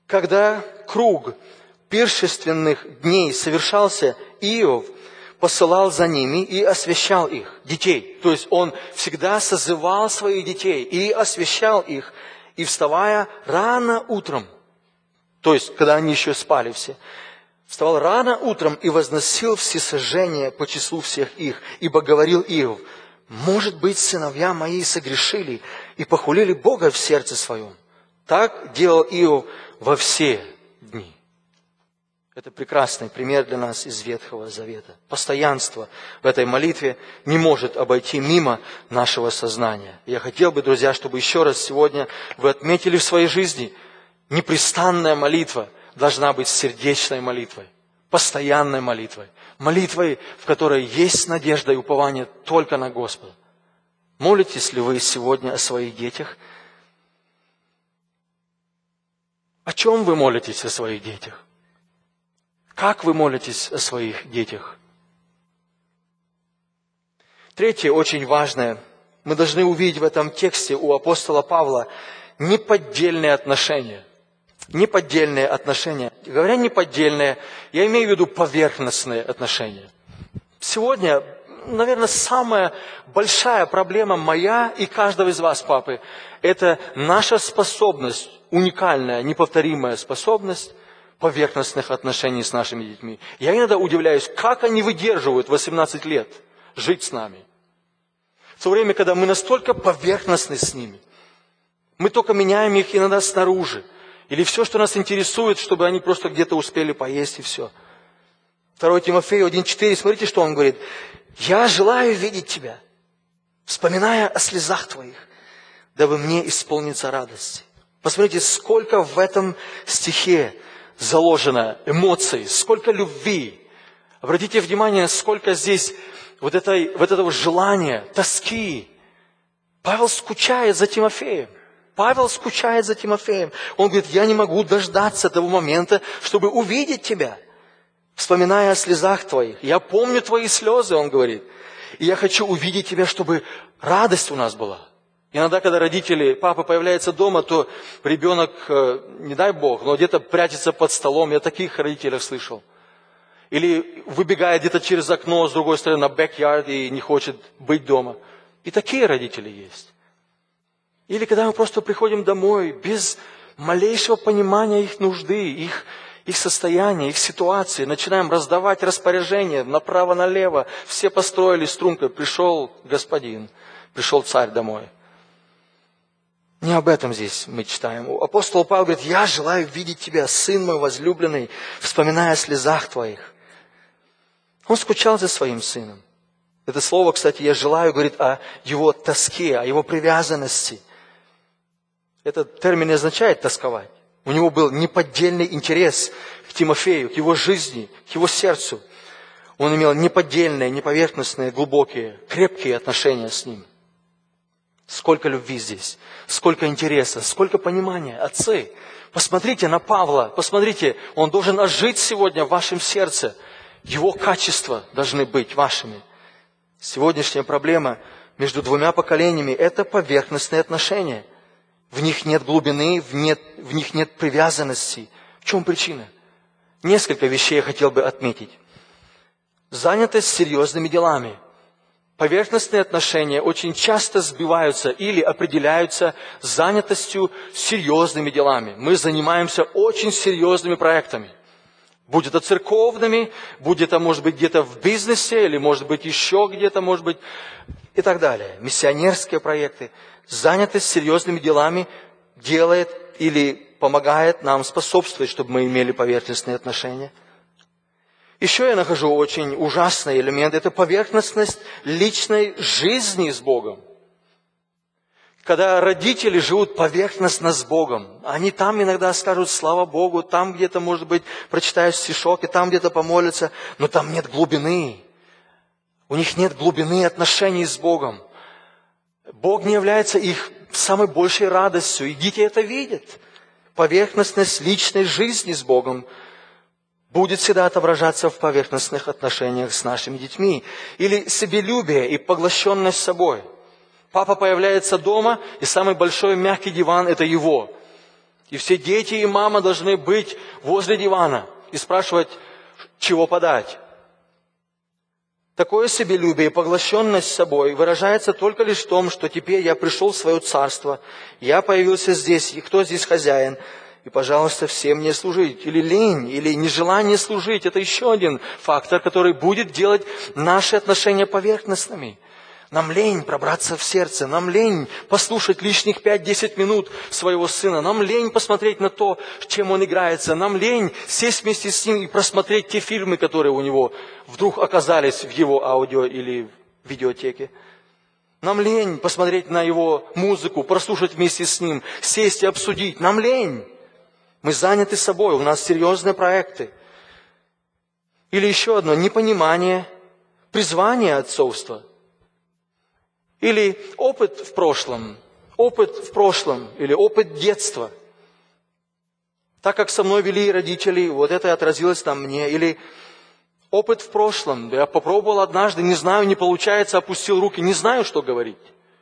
B: Когда круг пиршественных дней совершался, Иов посылал за ними и освящал их, детей. То есть он всегда созывал своих детей и освящал их, и вставая рано утром, то есть когда они еще спали все, вставал рано утром и возносил всесожжение по числу всех их, ибо говорил Иов: может быть, сыновья мои согрешили и похулили Бога в сердце своем. Так делал Иов во все дни. Это прекрасный пример для нас из Ветхого Завета. Постоянство в этой молитве не может обойти мимо нашего сознания. Я хотел бы, друзья, чтобы еще раз сегодня вы отметили в своей жизни: непрестанная молитва должна быть сердечной молитвой, постоянной молитвой, молитвой, в которой есть надежда и упование только на Господа. Молитесь ли вы сегодня о своих детях? О чем вы молитесь о своих детях? Как вы молитесь о своих детях? Третье, очень важное. Мы должны увидеть в этом тексте у апостола Павла неподдельные отношения. Неподдельные отношения. Говоря неподдельные, я имею в виду поверхностные отношения. Сегодня, наверное, самая большая проблема моя и каждого из вас, папы, это наша способность, уникальная, неповторимая способность поверхностных отношений с нашими детьми. Я иногда удивляюсь, как они выдерживают восемнадцать лет жить с нами. В то время, когда мы настолько поверхностны с ними. Мы только меняем их иногда снаружи. Или все, что нас интересует, чтобы они просто где-то успели поесть, и все. второе Тимофею один четыре, смотрите, что он говорит. «Я желаю видеть тебя, вспоминая о слезах твоих, дабы мне исполниться радости». Посмотрите, сколько в этом стихе заложено эмоций, сколько любви. Обратите внимание, сколько здесь вот, этой, вот этого желания, тоски. Павел скучает за Тимофеем. Павел скучает за Тимофеем. Он говорит: я не могу дождаться того момента, чтобы увидеть тебя, вспоминая о слезах твоих. Я помню твои слезы, он говорит. И я хочу увидеть тебя, чтобы радость у нас была. Иногда, когда родители, папа появляется дома, то ребенок, не дай Бог, но где-то прячется под столом. Я таких родителей слышал. Или выбегает где-то через окно с другой стороны на бэк-ярд и не хочет быть дома. И такие родители есть. Или когда мы просто приходим домой без малейшего понимания их нужды, их, их состояния, их ситуации, начинаем раздавать распоряжения направо-налево. Все построили стрункой. Пришел господин, пришел царь домой. Не об этом здесь мы читаем. Апостол Павел говорит: я желаю видеть тебя, сын мой возлюбленный, вспоминая о слезах твоих. Он скучал за своим сыном. Это слово, кстати, я желаю, говорит о его тоске, о его привязанности. Этот термин не означает тосковать. У него был неподдельный интерес к Тимофею, к его жизни, к его сердцу. Он имел неподдельные, неповерхностные, глубокие, крепкие отношения с ним. Сколько любви здесь, сколько интереса, сколько понимания. Отцы, посмотрите на Павла, посмотрите, он должен ожить сегодня в вашем сердце. Его качества должны быть вашими. Сегодняшняя проблема между двумя поколениями – это поверхностные отношения. В них нет глубины, в, нет, в них нет привязанности. В чем причина? Несколько вещей я хотел бы отметить. Занятость серьезными делами. Поверхностные отношения очень часто сбиваются или определяются занятостью серьезными делами. Мы занимаемся очень серьезными проектами. Будь это церковными, будь это, может быть, где-то в бизнесе, или, может быть, еще где-то, может быть, и так далее. Миссионерские проекты. Занятость серьезными делами делает или помогает нам способствовать, чтобы мы имели поверхностные отношения. Еще я нахожу очень ужасный элемент. Это поверхностность личной жизни с Богом. Когда родители живут поверхностно с Богом, они там иногда скажут «Слава Богу», там где-то, может быть, прочитают стишок, и там где-то помолятся, но там нет глубины. У них нет глубины отношений с Богом. Бог не является их самой большей радостью, и дети это видят. Поверхностность личной жизни с Богом будет всегда отображаться в поверхностных отношениях с нашими детьми. Или себелюбие и поглощенность собой. Папа появляется дома, и самый большой мягкий диван – это его. И все дети и мама должны быть возле дивана и спрашивать, чего подать. Такое себелюбие и поглощенность собой выражается только лишь в том, что теперь я пришел в свое царство, я появился здесь, и кто здесь хозяин? И, пожалуйста, всем мне служить. Или лень, или нежелание служить. Это еще один фактор, который будет делать наши отношения поверхностными. Нам лень пробраться в сердце, нам лень послушать лишних пять-десять минут своего сына, нам лень посмотреть на то, чем он играется, нам лень сесть вместе с ним и просмотреть те фильмы, которые у него вдруг оказались в его аудио или видеотеке. Нам лень посмотреть на его музыку, прослушать вместе с ним, сесть и обсудить. Нам лень. Мы заняты собой, у нас серьезные проекты. Или еще одно, непонимание, призвание отцовства. Или опыт в прошлом, опыт в прошлом, или опыт детства. Так как со мной вели родители, вот это отразилось на мне. Или опыт в прошлом, я попробовал однажды, не знаю, не получается, опустил руки, не знаю, что говорить.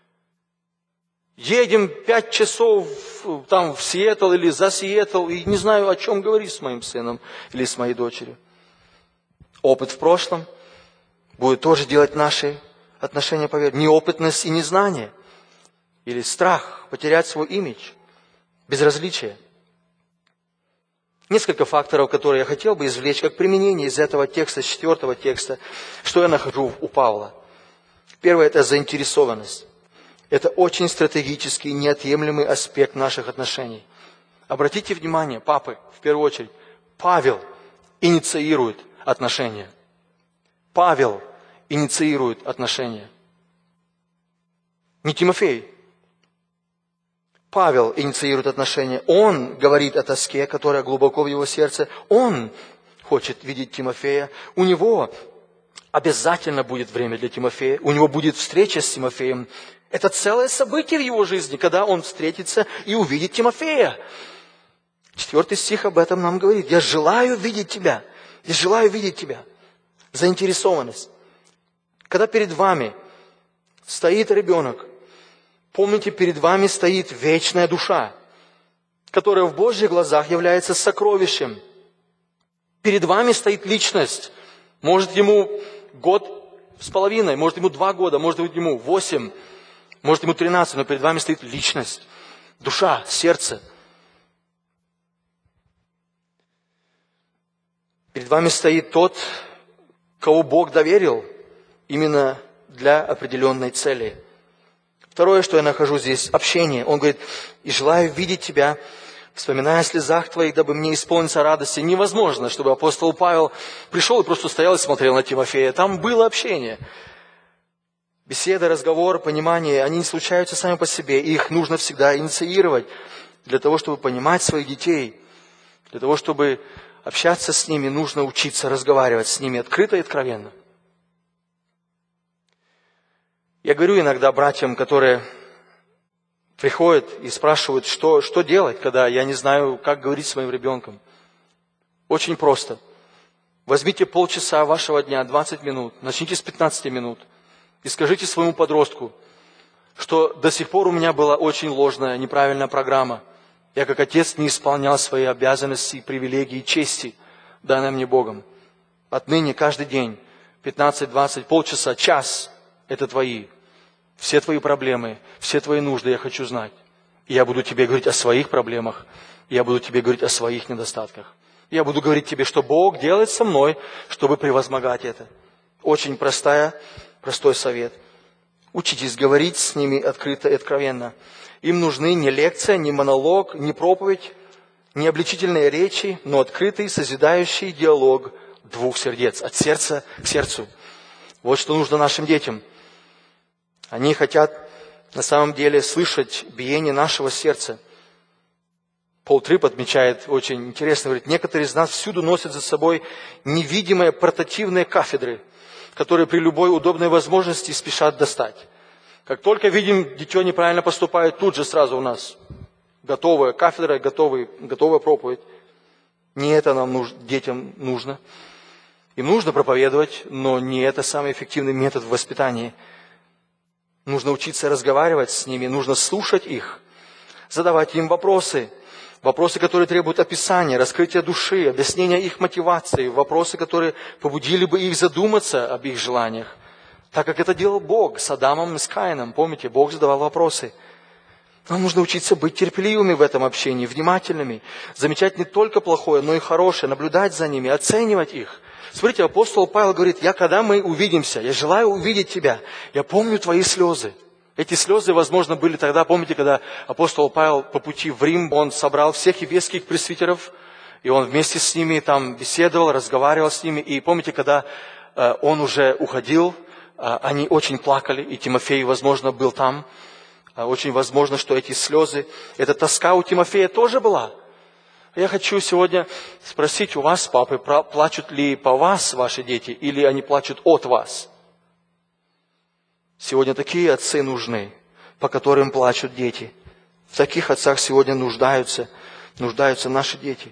B: Едем пять часов там в Сиэтл или за Сиэтл, и не знаю, о чем говорить с моим сыном или с моей дочерью. Опыт в прошлом будет тоже делать наши отношения поверхностными. Неопытность и незнание. Или страх потерять свой имидж. Безразличие. Несколько факторов, которые я хотел бы извлечь как применение из этого текста, с четвертого текста, что я нахожу у Павла. Первое – это заинтересованность. Это очень стратегический, неотъемлемый аспект наших отношений. Обратите внимание, папы, в первую очередь, Павел инициирует отношения. Павел инициирует отношения. Не Тимофей. Павел инициирует отношения. Он говорит о тоске, которая глубоко в его сердце. Он хочет видеть Тимофея. У него обязательно будет время для Тимофея. У него будет встреча с Тимофеем. Это целое событие в его жизни, когда он встретится и увидит Тимофея. Четвертый стих об этом нам говорит. Я желаю видеть тебя. Я желаю видеть тебя. Заинтересованность. Когда перед вами стоит ребенок, помните, перед вами стоит вечная душа, которая в Божьих глазах является сокровищем. Перед вами стоит личность. Может, ему год с половиной, может, ему два года, может быть, ему восемь, может, ему тринадцать, но перед вами стоит личность, душа, сердце. Перед вами стоит тот, кого Бог доверил именно для определенной цели. Второе, что я нахожу здесь, общение. Он говорит, и желаю видеть тебя, вспоминая о слезах твоих, дабы мне исполниться радости. Невозможно, чтобы апостол Павел пришел и просто стоял и смотрел на Тимофея. Там было общение. Беседа, разговор, понимание, они не случаются сами по себе. И их нужно всегда инициировать для того, чтобы понимать своих детей. Для того, чтобы общаться с ними, нужно учиться разговаривать с ними открыто и откровенно. Я говорю иногда братьям, которые приходят и спрашивают, что, что делать, когда я не знаю, как говорить с моим ребенком. Очень просто. Возьмите полчаса вашего дня, двадцать минут, начните с пятнадцати минут и скажите своему подростку, что до сих пор у меня была очень ложная, неправильная программа. Я как отец не исполнял свои обязанности, привилегии, чести, данные мне Богом. Отныне каждый день, пятнадцать, двадцать, полчаса, час – это твои. Все твои проблемы, все твои нужды я хочу знать. И я буду тебе говорить о своих проблемах, я буду тебе говорить о своих недостатках. Я буду говорить тебе, что Бог делает со мной, чтобы превозмогать это. Очень простая, простой совет. Учитесь говорить с ними открыто и откровенно. Им нужны не лекция, не монолог, не проповедь, не обличительные речи, но открытый, созидающий диалог двух сердец, от сердца к сердцу. Вот что нужно нашим детям. Они хотят на самом деле слышать биение нашего сердца. Пол Трип отмечает очень интересно, говорит, некоторые из нас всюду носят за собой невидимые портативные кафедры, которые при любой удобной возможности спешат достать. Как только видим, дитё неправильно поступает, тут же сразу у нас готовая кафедра, готовый, готовая проповедь. Не это нам нуж, детям нужно. Им нужно проповедовать, но не это самый эффективный метод в воспитании. Нужно учиться разговаривать с ними, нужно слушать их, задавать им вопросы, вопросы, которые требуют описания, раскрытия души, объяснения их мотивации, вопросы, которые побудили бы их задуматься об их желаниях. Так как это делал Бог с Адамом и с Каином. Помните, Бог задавал вопросы. Нам нужно учиться быть терпеливыми в этом общении, внимательными, замечать не только плохое, но и хорошее, наблюдать за ними, оценивать их. Смотрите, апостол Павел говорит: я, когда мы увидимся, я желаю увидеть тебя, я помню твои слезы. Эти слезы, возможно, были тогда, помните, когда апостол Павел по пути в Рим, он собрал всех ефесских пресвитеров, и он вместе с ними там беседовал, разговаривал с ними. И помните, когда э, он уже уходил, э, они очень плакали, и Тимофей, возможно, был там. Э, очень возможно, что эти слезы, эта тоска у Тимофея тоже была. Я хочу сегодня спросить у вас, папы, плачут ли по вас ваши дети, или они плачут от вас? Сегодня такие отцы нужны, по которым плачут дети. В таких отцах сегодня нуждаются, нуждаются наши дети.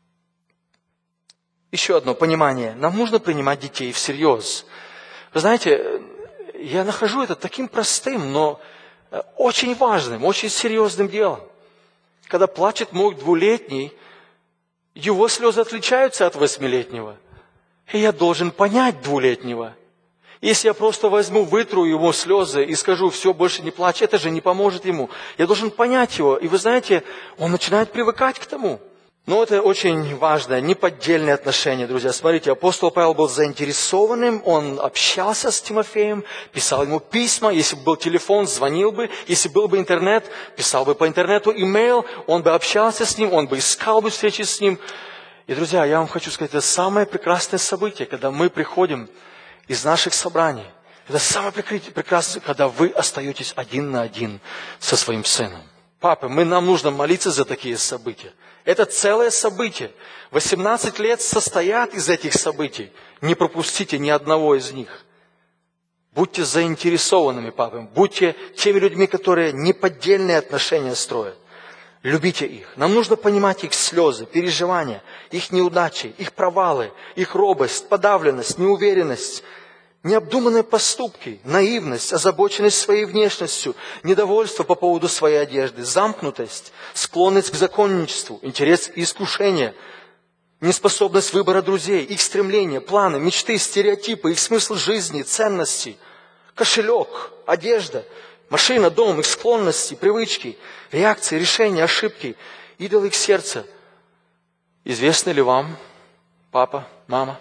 B: Еще одно понимание. Нам нужно принимать детей всерьез. Вы знаете, я нахожу это таким простым, но очень важным, очень серьезным делом. Когда плачет мой двулетний, его слезы отличаются от восьмилетнего. И я должен понять двулетнего. Если я просто возьму, вытру его слезы и скажу: все, больше не плачь, это же не поможет ему. Я должен понять его. И вы знаете, он начинает привыкать к тому. Но это очень важное, неподдельное отношение, друзья. Смотрите, апостол Павел был заинтересованным, он общался с Тимофеем, писал ему письма. Если бы был телефон, звонил бы. Если был бы интернет, писал бы по интернету имейл. Он бы общался с ним, он бы искал бы встречи с ним. И, друзья, я вам хочу сказать, это самое прекрасное событие, когда мы приходим из наших собраний. Это самое прекрасное, когда вы остаетесь один на один со своим сыном. Папа, мы, нам нужно молиться за такие события. Это целое событие. восемнадцать лет состоят из этих событий. Не пропустите ни одного из них. Будьте заинтересованными, папа. Будьте теми людьми, которые неподдельные отношения строят. Любите их. Нам нужно понимать их слезы, переживания, их неудачи, их провалы, их робость, подавленность, неуверенность, необдуманные поступки, наивность, озабоченность своей внешностью, недовольство по поводу своей одежды, замкнутость, склонность к законничеству, интерес и искушение, неспособность выбора друзей, их стремления, планы, мечты, стереотипы, их смысл жизни, ценности, кошелек, одежда, машина, дом, их склонности, привычки, реакции, решения, ошибки, идолы их сердца. Известно ли вам, папа, мама?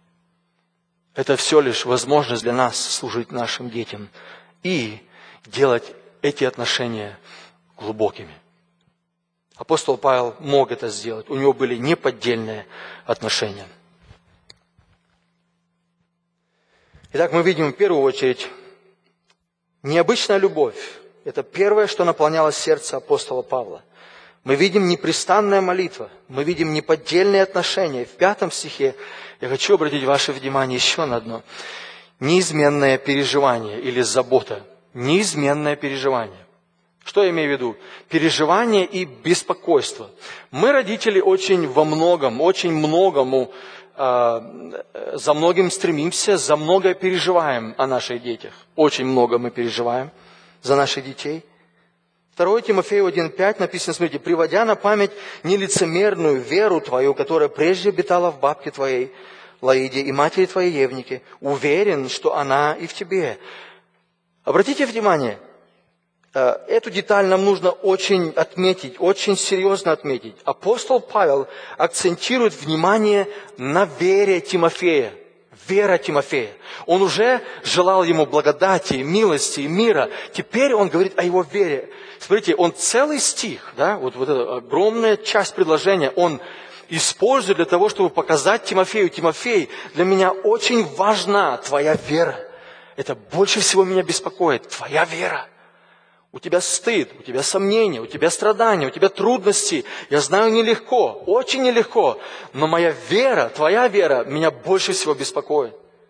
B: Это все лишь возможность для нас служить нашим детям и делать эти отношения глубокими. Апостол Павел мог это сделать. У него были неподдельные отношения. Итак, мы видим в первую очередь необычная любовь. Это первое, что наполняло сердце апостола Павла. Мы видим непрестанная молитва. Мы видим неподдельные отношения. В пятом стихе я хочу обратить ваше внимание еще на одно. Неизменное переживание или забота. Неизменное переживание. Что я имею в виду? Переживание и беспокойство. Мы, родители, очень во многом, очень многому, э, за многим стремимся, за многое переживаем о наших детях. Очень много мы переживаем за наших детей. второе Тимофею один пять написано, смотрите: «Приводя на память нелицемерную веру твою, которая прежде обитала в бабке твоей, Лаиде, и матери твоей Евнике, уверен, что она и в тебе». Обратите внимание, эту деталь нам нужно очень отметить, очень серьезно отметить. Апостол Павел акцентирует внимание на вере Тимофея. Вера Тимофея. Он уже желал ему благодати, милости и мира. Теперь он говорит о его вере. Смотрите, он целый стих, да, вот, вот эта огромная часть предложения, он использует для того, чтобы показать Тимофею: Тимофей, для меня очень важна твоя вера. Это больше всего меня беспокоит. Твоя вера. У тебя стыд, у тебя сомнения, у тебя страдания, у тебя трудности. Я знаю, нелегко, очень нелегко. Но моя вера, твоя вера, меня больше всего беспокоит.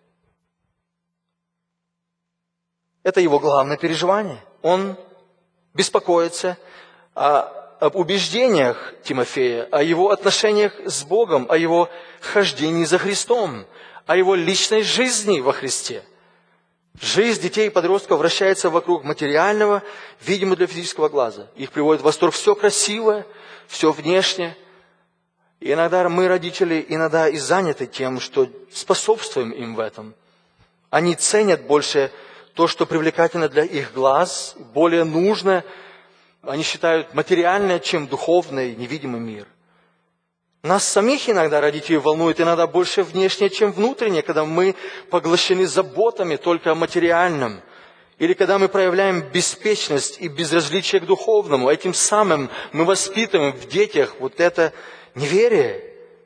B: Это его главное переживание. Он беспокоится о, об убеждениях Тимофея, о его отношениях с Богом, о его хождении за Христом, о его личной жизни во Христе. Жизнь детей и подростков вращается вокруг материального, видимого для физического глаза. Их приводит в восторг все красивое, все внешне. И иногда мы, родители, иногда и заняты тем, что способствуем им в этом. Они ценят больше то, что привлекательно для их глаз, более нужно. Они считают материальное, чем духовный, невидимый мир. Нас самих иногда, родителей, волнует иногда больше внешнее, чем внутреннее, когда мы поглощены заботами только о материальном. Или когда мы проявляем беспечность и безразличие к духовному. Этим самым мы воспитываем в детях вот это неверие.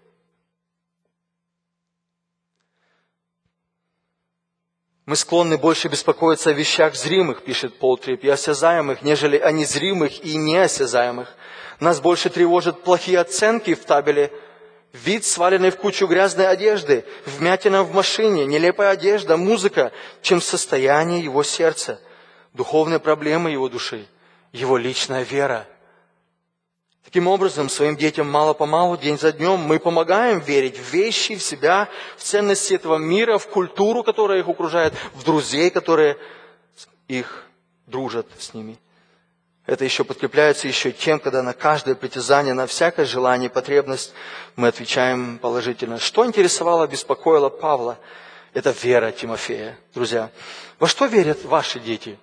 B: Мы склонны больше беспокоиться о вещах зримых, пишет Пол Трип, и осязаемых, нежели о незримых и неосязаемых. Нас больше тревожат плохие оценки в табеле, вид, сваленный в кучу грязной одежды, вмятина в машине, нелепая одежда, музыка, чем состояние его сердца, духовные проблемы его души, его личная вера. Таким образом, своим детям мало-помалу, день за днем, мы помогаем верить в вещи, в себя, в ценности этого мира, в культуру, которая их окружает, в друзей, которые их дружат с ними. Это еще подкрепляется еще тем, когда на каждое притязание, на всякое желание, потребность мы отвечаем положительно. Что интересовало, беспокоило Павла? Это вера Тимофея. Друзья, во что верят ваши дети?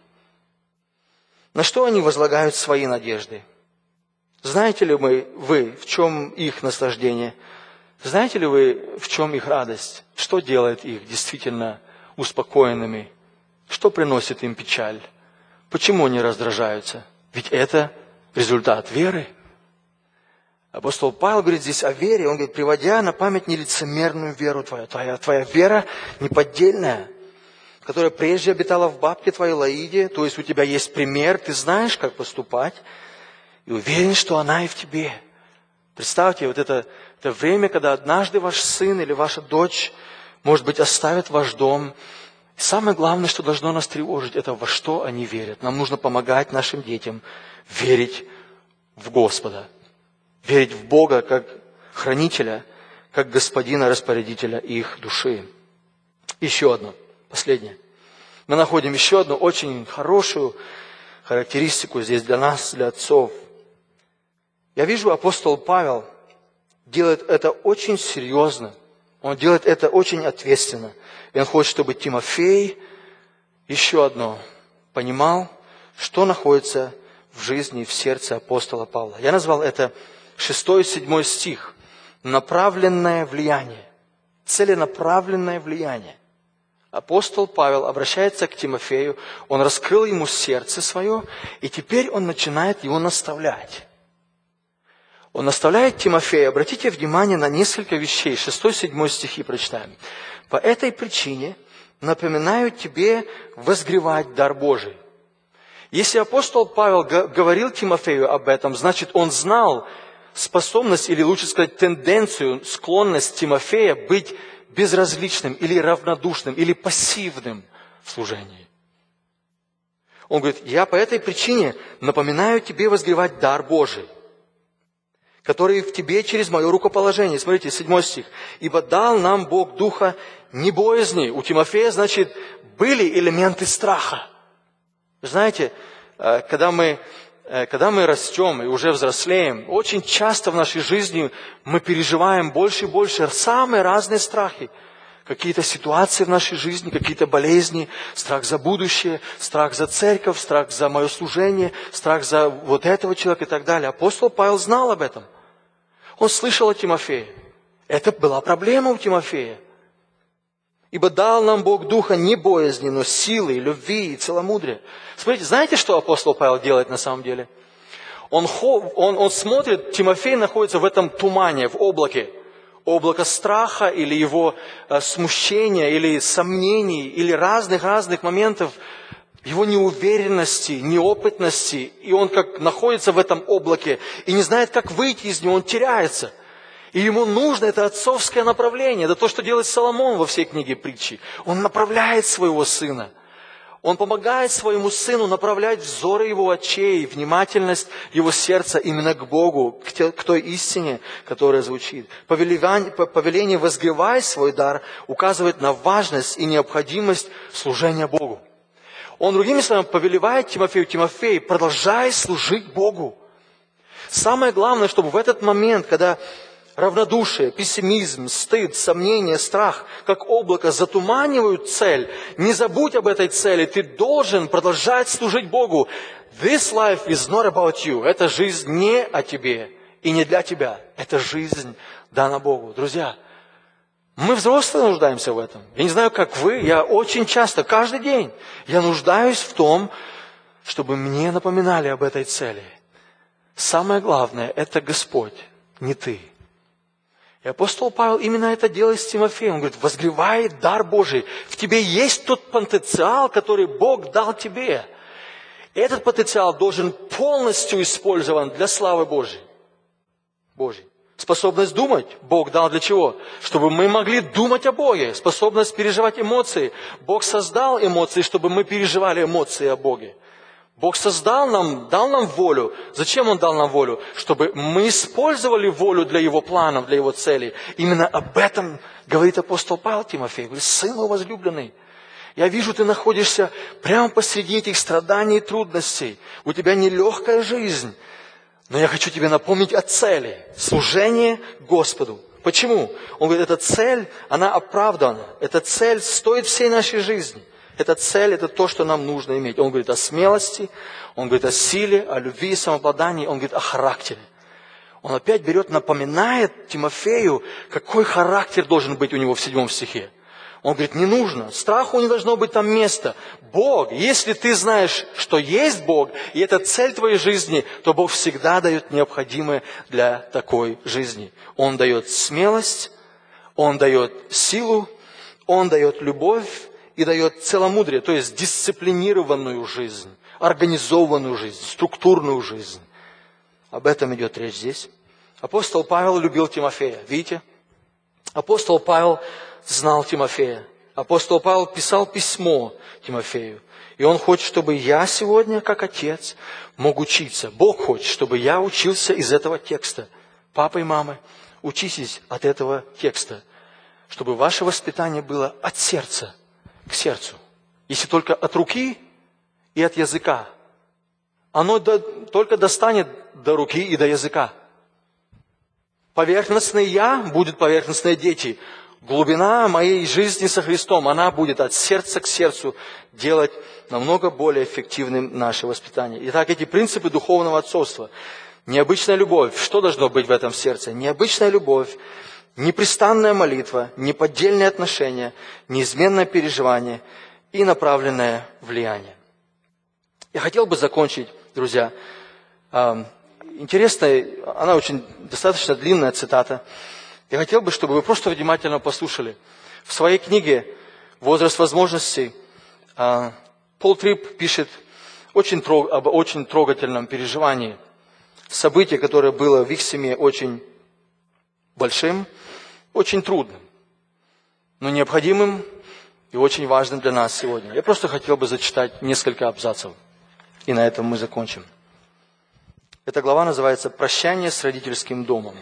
B: На что они возлагают свои надежды? Знаете ли вы, вы, в чем их наслаждение? Знаете ли вы, в чем их радость? Что делает их действительно успокоенными? Что приносит им печаль? Почему они раздражаются? Ведь это результат веры. Апостол Павел говорит здесь о вере. Он говорит, приводя на память нелицемерную веру твою. Твоя, твоя вера неподдельная, которая прежде обитала в бабке твоей Лоиде. То есть у тебя есть пример, ты знаешь, как поступать. И уверен, что она и в тебе. Представьте, вот это, это время, когда однажды ваш сын или ваша дочь, может быть, оставят ваш дом. И самое главное, что должно нас тревожить, это во что они верят. Нам нужно помогать нашим детям верить в Господа. Верить в Бога как хранителя, как господина, распорядителя их души. Еще одно, последнее. Мы находим еще одну очень хорошую характеристику здесь для нас, для отцов. Я вижу, апостол Павел делает это очень серьезно. Он делает это очень ответственно. И он хочет, чтобы Тимофей, еще одно, понимал, что находится в жизни, в сердце апостола Павла. Я назвал это шестой и седьмой стих. Направленное влияние. Целенаправленное влияние. Апостол Павел обращается к Тимофею, он раскрыл ему сердце свое, и теперь он начинает его наставлять. Он наставляет Тимофея, обратите внимание на несколько вещей. шестой-седьмой стихи прочитаем. «По этой причине напоминаю тебе возгревать дар Божий». Если апостол Павел говорил Тимофею об этом, значит, он знал способность, или лучше сказать, тенденцию, склонность Тимофея быть безразличным, или равнодушным, или пассивным в служении. Он говорит, я по этой причине напоминаю тебе возгревать дар Божий, который в тебе через мое рукоположение. Смотрите, седьмой стих. «Ибо дал нам Бог духа не боязни». У Тимофея, значит, были элементы страха. Знаете, когда мы, когда мы растем и уже взрослеем, очень часто в нашей жизни мы переживаем больше и больше самые разные страхи. Какие-то ситуации в нашей жизни, какие-то болезни, страх за будущее, страх за церковь, страх за мое служение, страх за вот этого человека и так далее. Апостол Павел знал об этом. Он слышал о Тимофее. Это была проблема у Тимофея. «Ибо дал нам Бог духа не боязни, но силы, любви и целомудрия». Смотрите, знаете, что апостол Павел делает на самом деле? Он, он, он смотрит, Тимофей находится в этом тумане, в облаке. Облако страха или его э, смущения, или сомнений, или разных-разных моментов, его неуверенности, неопытности. И он как находится в этом облаке и не знает, как выйти из него, он теряется. И ему нужно это отцовское направление. Это то, что делает Соломон во всей книге притчи. Он направляет своего сына. Он помогает своему сыну направлять взоры его очей, внимательность его сердца именно к Богу, к той истине, которая звучит. Повеление «возгревай свой дар» указывает на важность и необходимость служения Богу. Он, другими словами, повелевает Тимофею: Тимофей, продолжай служить Богу. Самое главное, чтобы в этот момент, когда равнодушие, пессимизм, стыд, сомнение, страх, как облако, затуманивают цель, не забудь об этой цели. Ты должен продолжать служить Богу. This life is not about you. Эта жизнь не о тебе и не для тебя. Эта жизнь дана Богу. Друзья, мы взрослые нуждаемся в этом. Я не знаю, как вы, я очень часто, каждый день, я нуждаюсь в том, чтобы мне напоминали об этой цели. Самое главное – это Господь, не ты. И апостол Павел именно это делает с Тимофеем. Он говорит, возгревай дар Божий. В тебе есть тот потенциал, который Бог дал тебе. И этот потенциал должен полностью использован для славы Божьей. Божьей. Способность думать Бог дал для чего? Чтобы мы могли думать о Боге. Способность переживать эмоции. Бог создал эмоции, чтобы мы переживали эмоции о Боге. Бог создал нам, дал нам волю. Зачем Он дал нам волю? Чтобы мы использовали волю для Его планов, для Его целей. Именно об этом говорит апостол Павел Тимофею. Говорит, сын мой возлюбленный, я вижу, ты находишься прямо посреди этих страданий и трудностей. У тебя нелегкая жизнь. Но я хочу тебе напомнить о цели. Служение Господу. Почему? Он говорит, эта цель, она оправдана. Эта цель стоит всей нашей жизни. Эта цель, это то, что нам нужно иметь. Он говорит о смелости, он говорит о силе, о любви, самообладании, он говорит о характере. Он опять берет, напоминает Тимофею, какой характер должен быть у него в седьмом стихе. Он говорит, не нужно, страху не должно быть там места. Бог, если ты знаешь, что есть Бог, и это цель твоей жизни, то Бог всегда дает необходимое для такой жизни. Он дает смелость, Он дает силу, Он дает любовь, и дает целомудрие, то есть дисциплинированную жизнь, организованную жизнь, структурную жизнь. Об этом идет речь здесь. Апостол Павел любил Тимофея. Видите? Апостол Павел знал Тимофея. Апостол Павел писал письмо Тимофею. И он хочет, чтобы я сегодня, как отец, мог учиться. Бог хочет, чтобы я учился из этого текста. Папа и мама, учитесь от этого текста, чтобы ваше воспитание было от сердца к сердцу. Если только от руки и от языка. Оно до, только достанет до руки и до языка. Поверхностный я будет поверхностные дети. Глубина моей жизни со Христом, она будет от сердца к сердцу делать намного более эффективным наше воспитание. Итак, эти принципы духовного отцовства. Необычная любовь. Что должно быть в этом сердце? Необычная любовь. Непрестанная молитва, неподдельные отношения, неизменное переживание и направленное влияние. Я хотел бы закончить, друзья, интересная, она очень достаточно длинная цитата. Я хотел бы, чтобы вы просто внимательно послушали. В своей книге «Возраст возможностей» Пол Трип пишет очень, об очень трогательном переживании. Событие, которое было в их семье очень большим, очень трудным, но необходимым и очень важным для нас сегодня. Я просто хотел бы зачитать несколько абзацев, и на этом мы закончим. Эта глава называется «Прощание с родительским домом».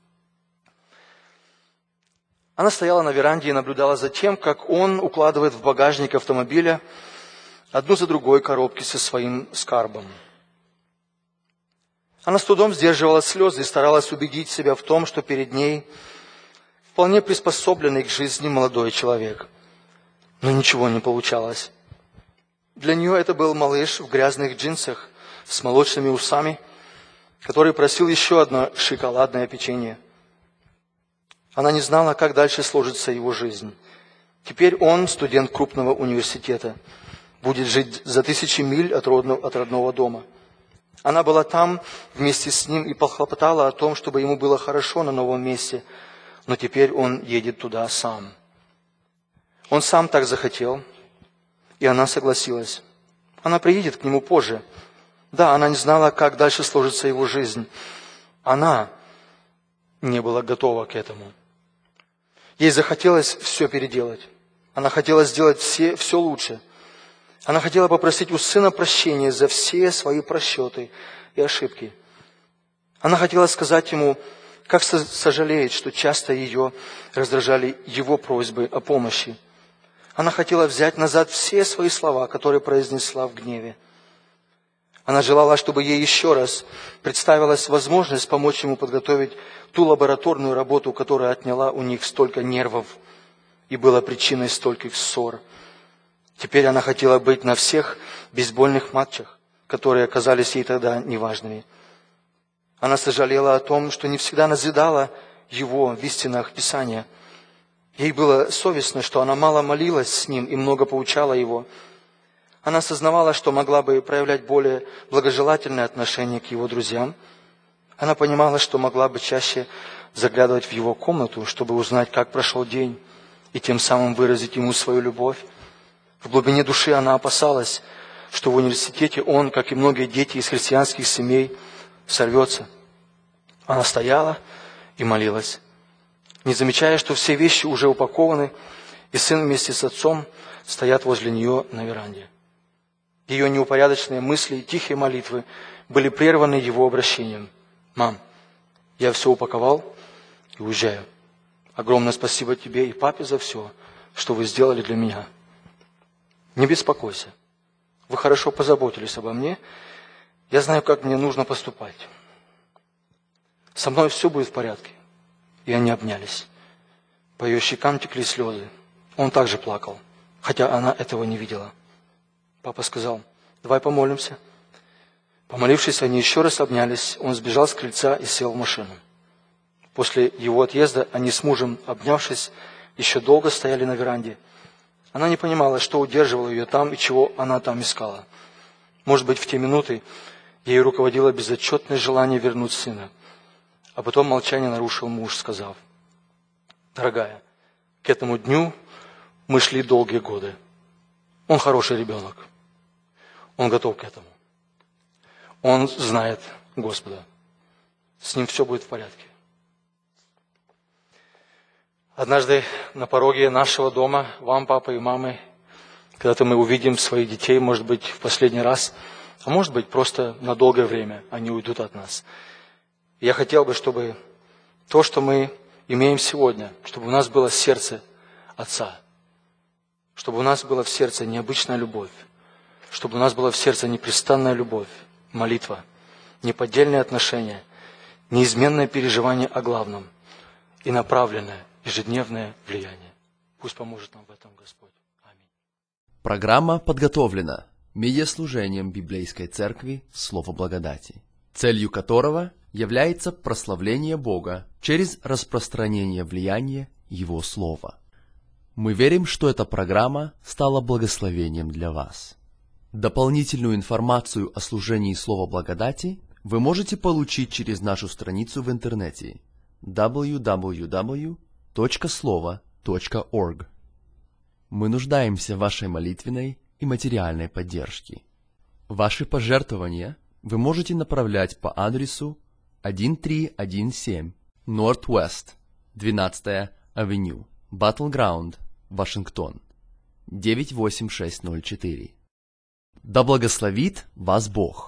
B: Она стояла на веранде и наблюдала за тем, как он укладывает в багажник автомобиля одну за другой коробки со своим скарбом. Она с трудом сдерживала слезы и старалась убедить себя в том, что перед ней вполне приспособленный к жизни молодой человек. Но ничего не получалось. Для нее это был малыш в грязных джинсах с молочными усами, который просил еще одно шоколадное печенье. Она не знала, как дальше сложится его жизнь. Теперь он, студент крупного университета, будет жить за тысячи миль от родного, от родного дома. Она была там вместе с ним и похлопотала о том, чтобы ему было хорошо на новом месте, но теперь он едет туда сам. Он сам так захотел, и она согласилась. Она приедет к нему позже. Да, она не знала, как дальше сложится его жизнь. Она не была готова к этому. Ей захотелось все переделать. Она хотела сделать все, все лучше. Она хотела попросить у сына прощения за все свои просчеты и ошибки. Она хотела сказать ему, как сожалеет, что часто ее раздражали его просьбы о помощи. Она хотела взять назад все свои слова, которые произнесла в гневе. Она желала, чтобы ей еще раз представилась возможность помочь ему подготовить ту лабораторную работу, которая отняла у них столько нервов и была причиной стольких ссор. Теперь она хотела быть на всех бейсбольных матчах, которые оказались ей тогда неважными. Она сожалела о том, что не всегда назидала его в истинах Писания. Ей было совестно, что она мало молилась с ним и много поучала его. Она осознавала, что могла бы проявлять более благожелательное отношение к его друзьям. Она понимала, что могла бы чаще заглядывать в его комнату, чтобы узнать, как прошел день, и тем самым выразить ему свою любовь. В глубине души она опасалась, что в университете он, как и многие дети из христианских семей, сорвется. Она стояла и молилась, не замечая, что все вещи уже упакованы, и сын вместе с отцом стоят возле нее на веранде. Ее неупорядоченные мысли и тихие молитвы были прерваны его обращением. «Мам, я все упаковал и уезжаю. Огромное спасибо тебе и папе за все, что вы сделали для меня. Не беспокойся. Вы хорошо позаботились обо мне. Я знаю, как мне нужно поступать. Со мной все будет в порядке». И они обнялись. По ее щекам текли слезы. Он также плакал, хотя она этого не видела. Папа сказал: «Давай помолимся». Помолившись, они еще раз обнялись. Он сбежал с крыльца и сел в машину. После его отъезда они с мужем, обнявшись, еще долго стояли на веранде. Она не понимала, что удерживало ее там и чего она там искала. Может быть, в те минуты ей руководило безотчетное желание вернуть сына. А потом молчание нарушил муж, сказав: «Дорогая, к этому дню мы шли долгие годы. Он хороший ребенок. Он готов к этому. Он знает Господа. С ним все будет в порядке». Однажды на пороге нашего дома, вам, папа и мамы, когда-то мы увидим своих детей, может быть, в последний раз, а может быть, просто на долгое время они уйдут от нас. Я хотел бы, чтобы то, что мы имеем сегодня, чтобы у нас было сердце Отца, чтобы у нас было в сердце необычная любовь, чтобы у нас была в сердце непрестанная любовь, молитва, неподдельные отношения, неизменное переживание о главном и направленное ежедневное влияние. Пусть поможет нам в этом Господь. Аминь.
A: Программа подготовлена медиаслужением Библейской Церкви Слово Благодати, целью которого является прославление Бога через распространение влияния Его Слова. Мы верим, что эта программа стала благословением для вас. Дополнительную информацию о служении Слова Благодати вы можете получить через нашу страницу в интернете дабл ю дабл ю дабл ю точка слово точка орг. Мы нуждаемся в вашей молитвенной и материальной поддержке. Ваши пожертвования вы можете направлять по адресу тысяча триста семнадцать Northwest двенадцатая Авеню, Battleground, Вашингтон, девять восемь шесть ноль четыре. Да благословит вас Бог!